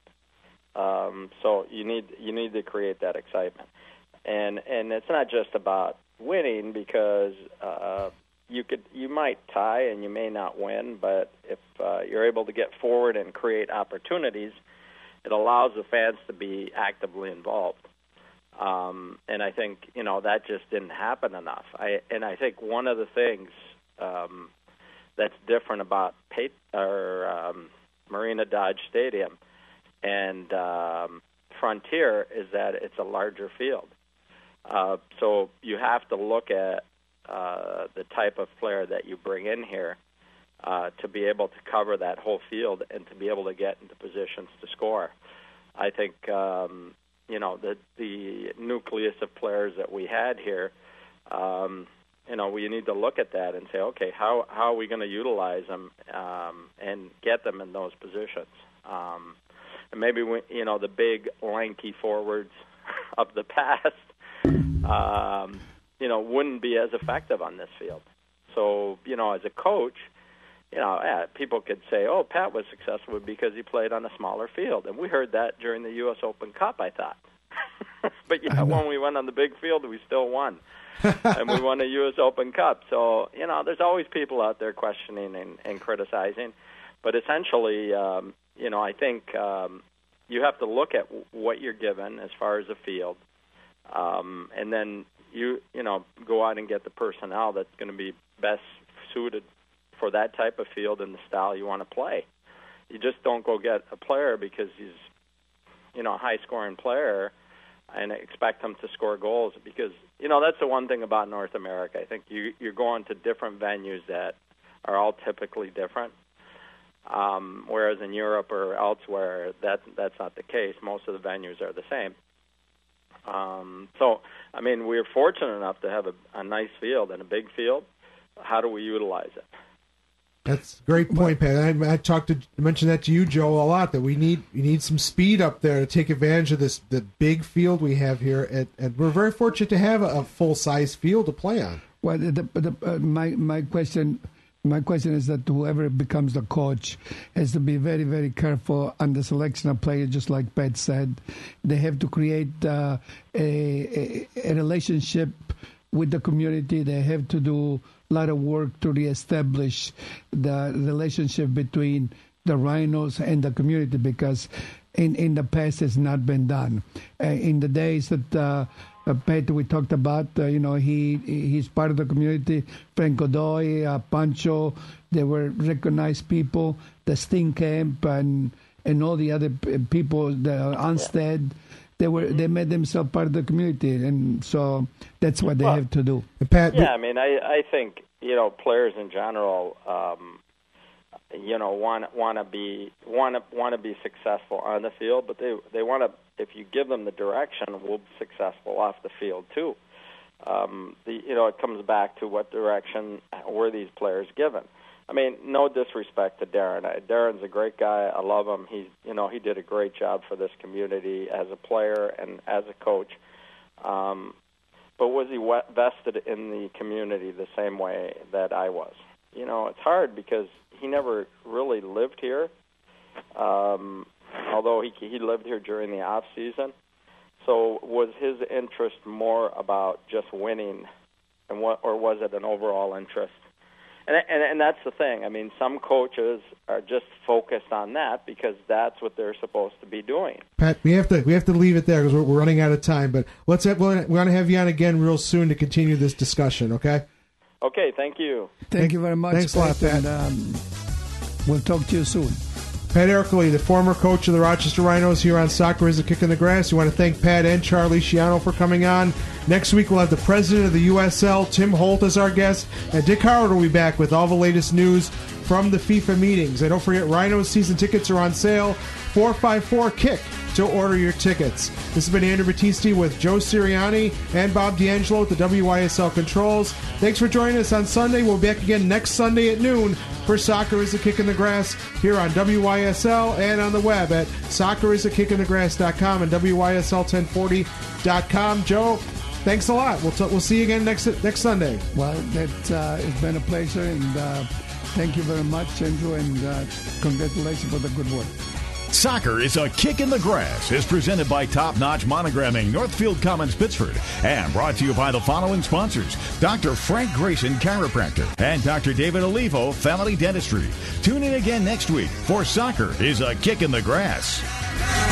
Um, so you need you need to create that excitement, and and it's not just about winning, because uh, you could you might tie and you may not win, but if uh, you're able to get forward and create opportunities, it allows the fans to be actively involved. Um, and I think, you know, that just didn't happen enough. I, and I think one of the things um, that's different about Pay- or, um, Marina Dodge Stadium and um, Frontier is that it's a larger field. Uh, so you have to look at uh, the type of player that you bring in here uh, to be able to cover that whole field and to be able to get into positions to score. I think... Um, you know, the the nucleus of players that we had here, um, you know, we need to look at that and say, okay, how how are we going to utilize them um, and get them in those positions? Um, and maybe we, you know, the big lanky forwards of the past, um, you know, wouldn't be as effective on this field. So, you know, as a coach, you know, yeah, people could say, oh, Pat was successful because he played on a smaller field. And we heard that during the U S Open Cup, I thought. But, yeah, when we went on the big field, we still won. And we won the U S Open Cup. So, you know, there's always people out there questioning and, and criticizing. But essentially, um, you know, I think um, you have to look at what you're given as far as a field. Um, and then you, you know, go out and get the personnel that's going to be best suited for that type of field and the style you want to play. You just don't go get a player because he's, you know, a high-scoring player and expect him to score goals because, you know, that's the one thing about North America. I think you, you're going to different venues that are all typically different, um, whereas in Europe or elsewhere, that that's not the case. Most of the venues are the same. Um, so, I mean, we're fortunate enough to have a, a nice field and a big field. How do we utilize it? That's a great point, Pat. I, I talked to mentioned that to you, Joe, a lot. That we need we need some speed up there to take advantage of this the big field we have here, at, and we're very fortunate to have a, a full size field to play on. Well, the, the, uh, my my question my question is that whoever becomes the coach has to be very very careful on the selection of players. Just like Pat said, they have to create uh, a, a a relationship with the community. They have to do a lot of work to reestablish the relationship between the Rhinos and the community because in, in the past it's not been done. Uh, in the days that uh, uh, Pat we talked about, uh, you know, he he's part of the community. Frank Godoy, uh, Pancho, they were recognized people. The Sting Camp and and all the other p- people, the Onstead. They were they made themselves part of the community, and so that's what they well, have to do. Pat, yeah, I mean, I, I think you know players in general, um, you know, want want to be want to want to be successful on the field, but they they want to. If you give them the direction, will be successful off the field too. Um, the you know it comes back to what direction were these players given. I mean, no disrespect to Darren. I, Darren's a great guy. I love him. He's, you know, he did a great job for this community as a player and as a coach. Um, but was he vested in the community the same way that I was? You know, it's hard because he never really lived here. Um, although he he lived here during the off season. So was his interest more about just winning, and what, or was it an overall interest? And, and and that's the thing. I mean, some coaches are just focused on that because that's what they're supposed to be doing. Pat, we have to we have to leave it there because we're, we're running out of time. But let's have, we're going to have you on again real soon to continue this discussion. Okay. Okay. Thank you. Thank, Thank you very much. Thanks a lot, Pat. And, um, we'll talk to you soon. Pat Ercole, the former coach of the Rochester Rhinos here on Soccer is a Kick in the Grass. We want to thank Pat and Charlie Schiano for coming on. Next week, we'll have the president of the U S L, Tim Holt, as our guest. And Dick Howard will be back with all the latest news from the FIFA meetings. And don't forget, Rhinos season tickets are on sale. four five four KICK to order your tickets. This has been Andrew Battisti with Joe Sirianni and Bob D'Angelo at the W Y S L Controls. Thanks for joining us on Sunday. We'll be back again next Sunday at noon for Soccer is a Kick in the Grass here on W Y S L and on the web at soccer is a kick in the grass dot com and W Y S L ten forty dot com. Joe, thanks a lot. We'll t- we'll see you again next next Sunday. Well, it, uh, it's been a pleasure, and uh, thank you very much, Andrew, and uh, congratulations for the good work. Soccer is a Kick in the Grass is presented by Top Notch Monogramming, Northfield Commons, Pittsford, and brought to you by the following sponsors: Doctor Frank Grayson, chiropractor, and Doctor David Olivo, family dentistry. Tune in again next week for Soccer is a Kick in the Grass.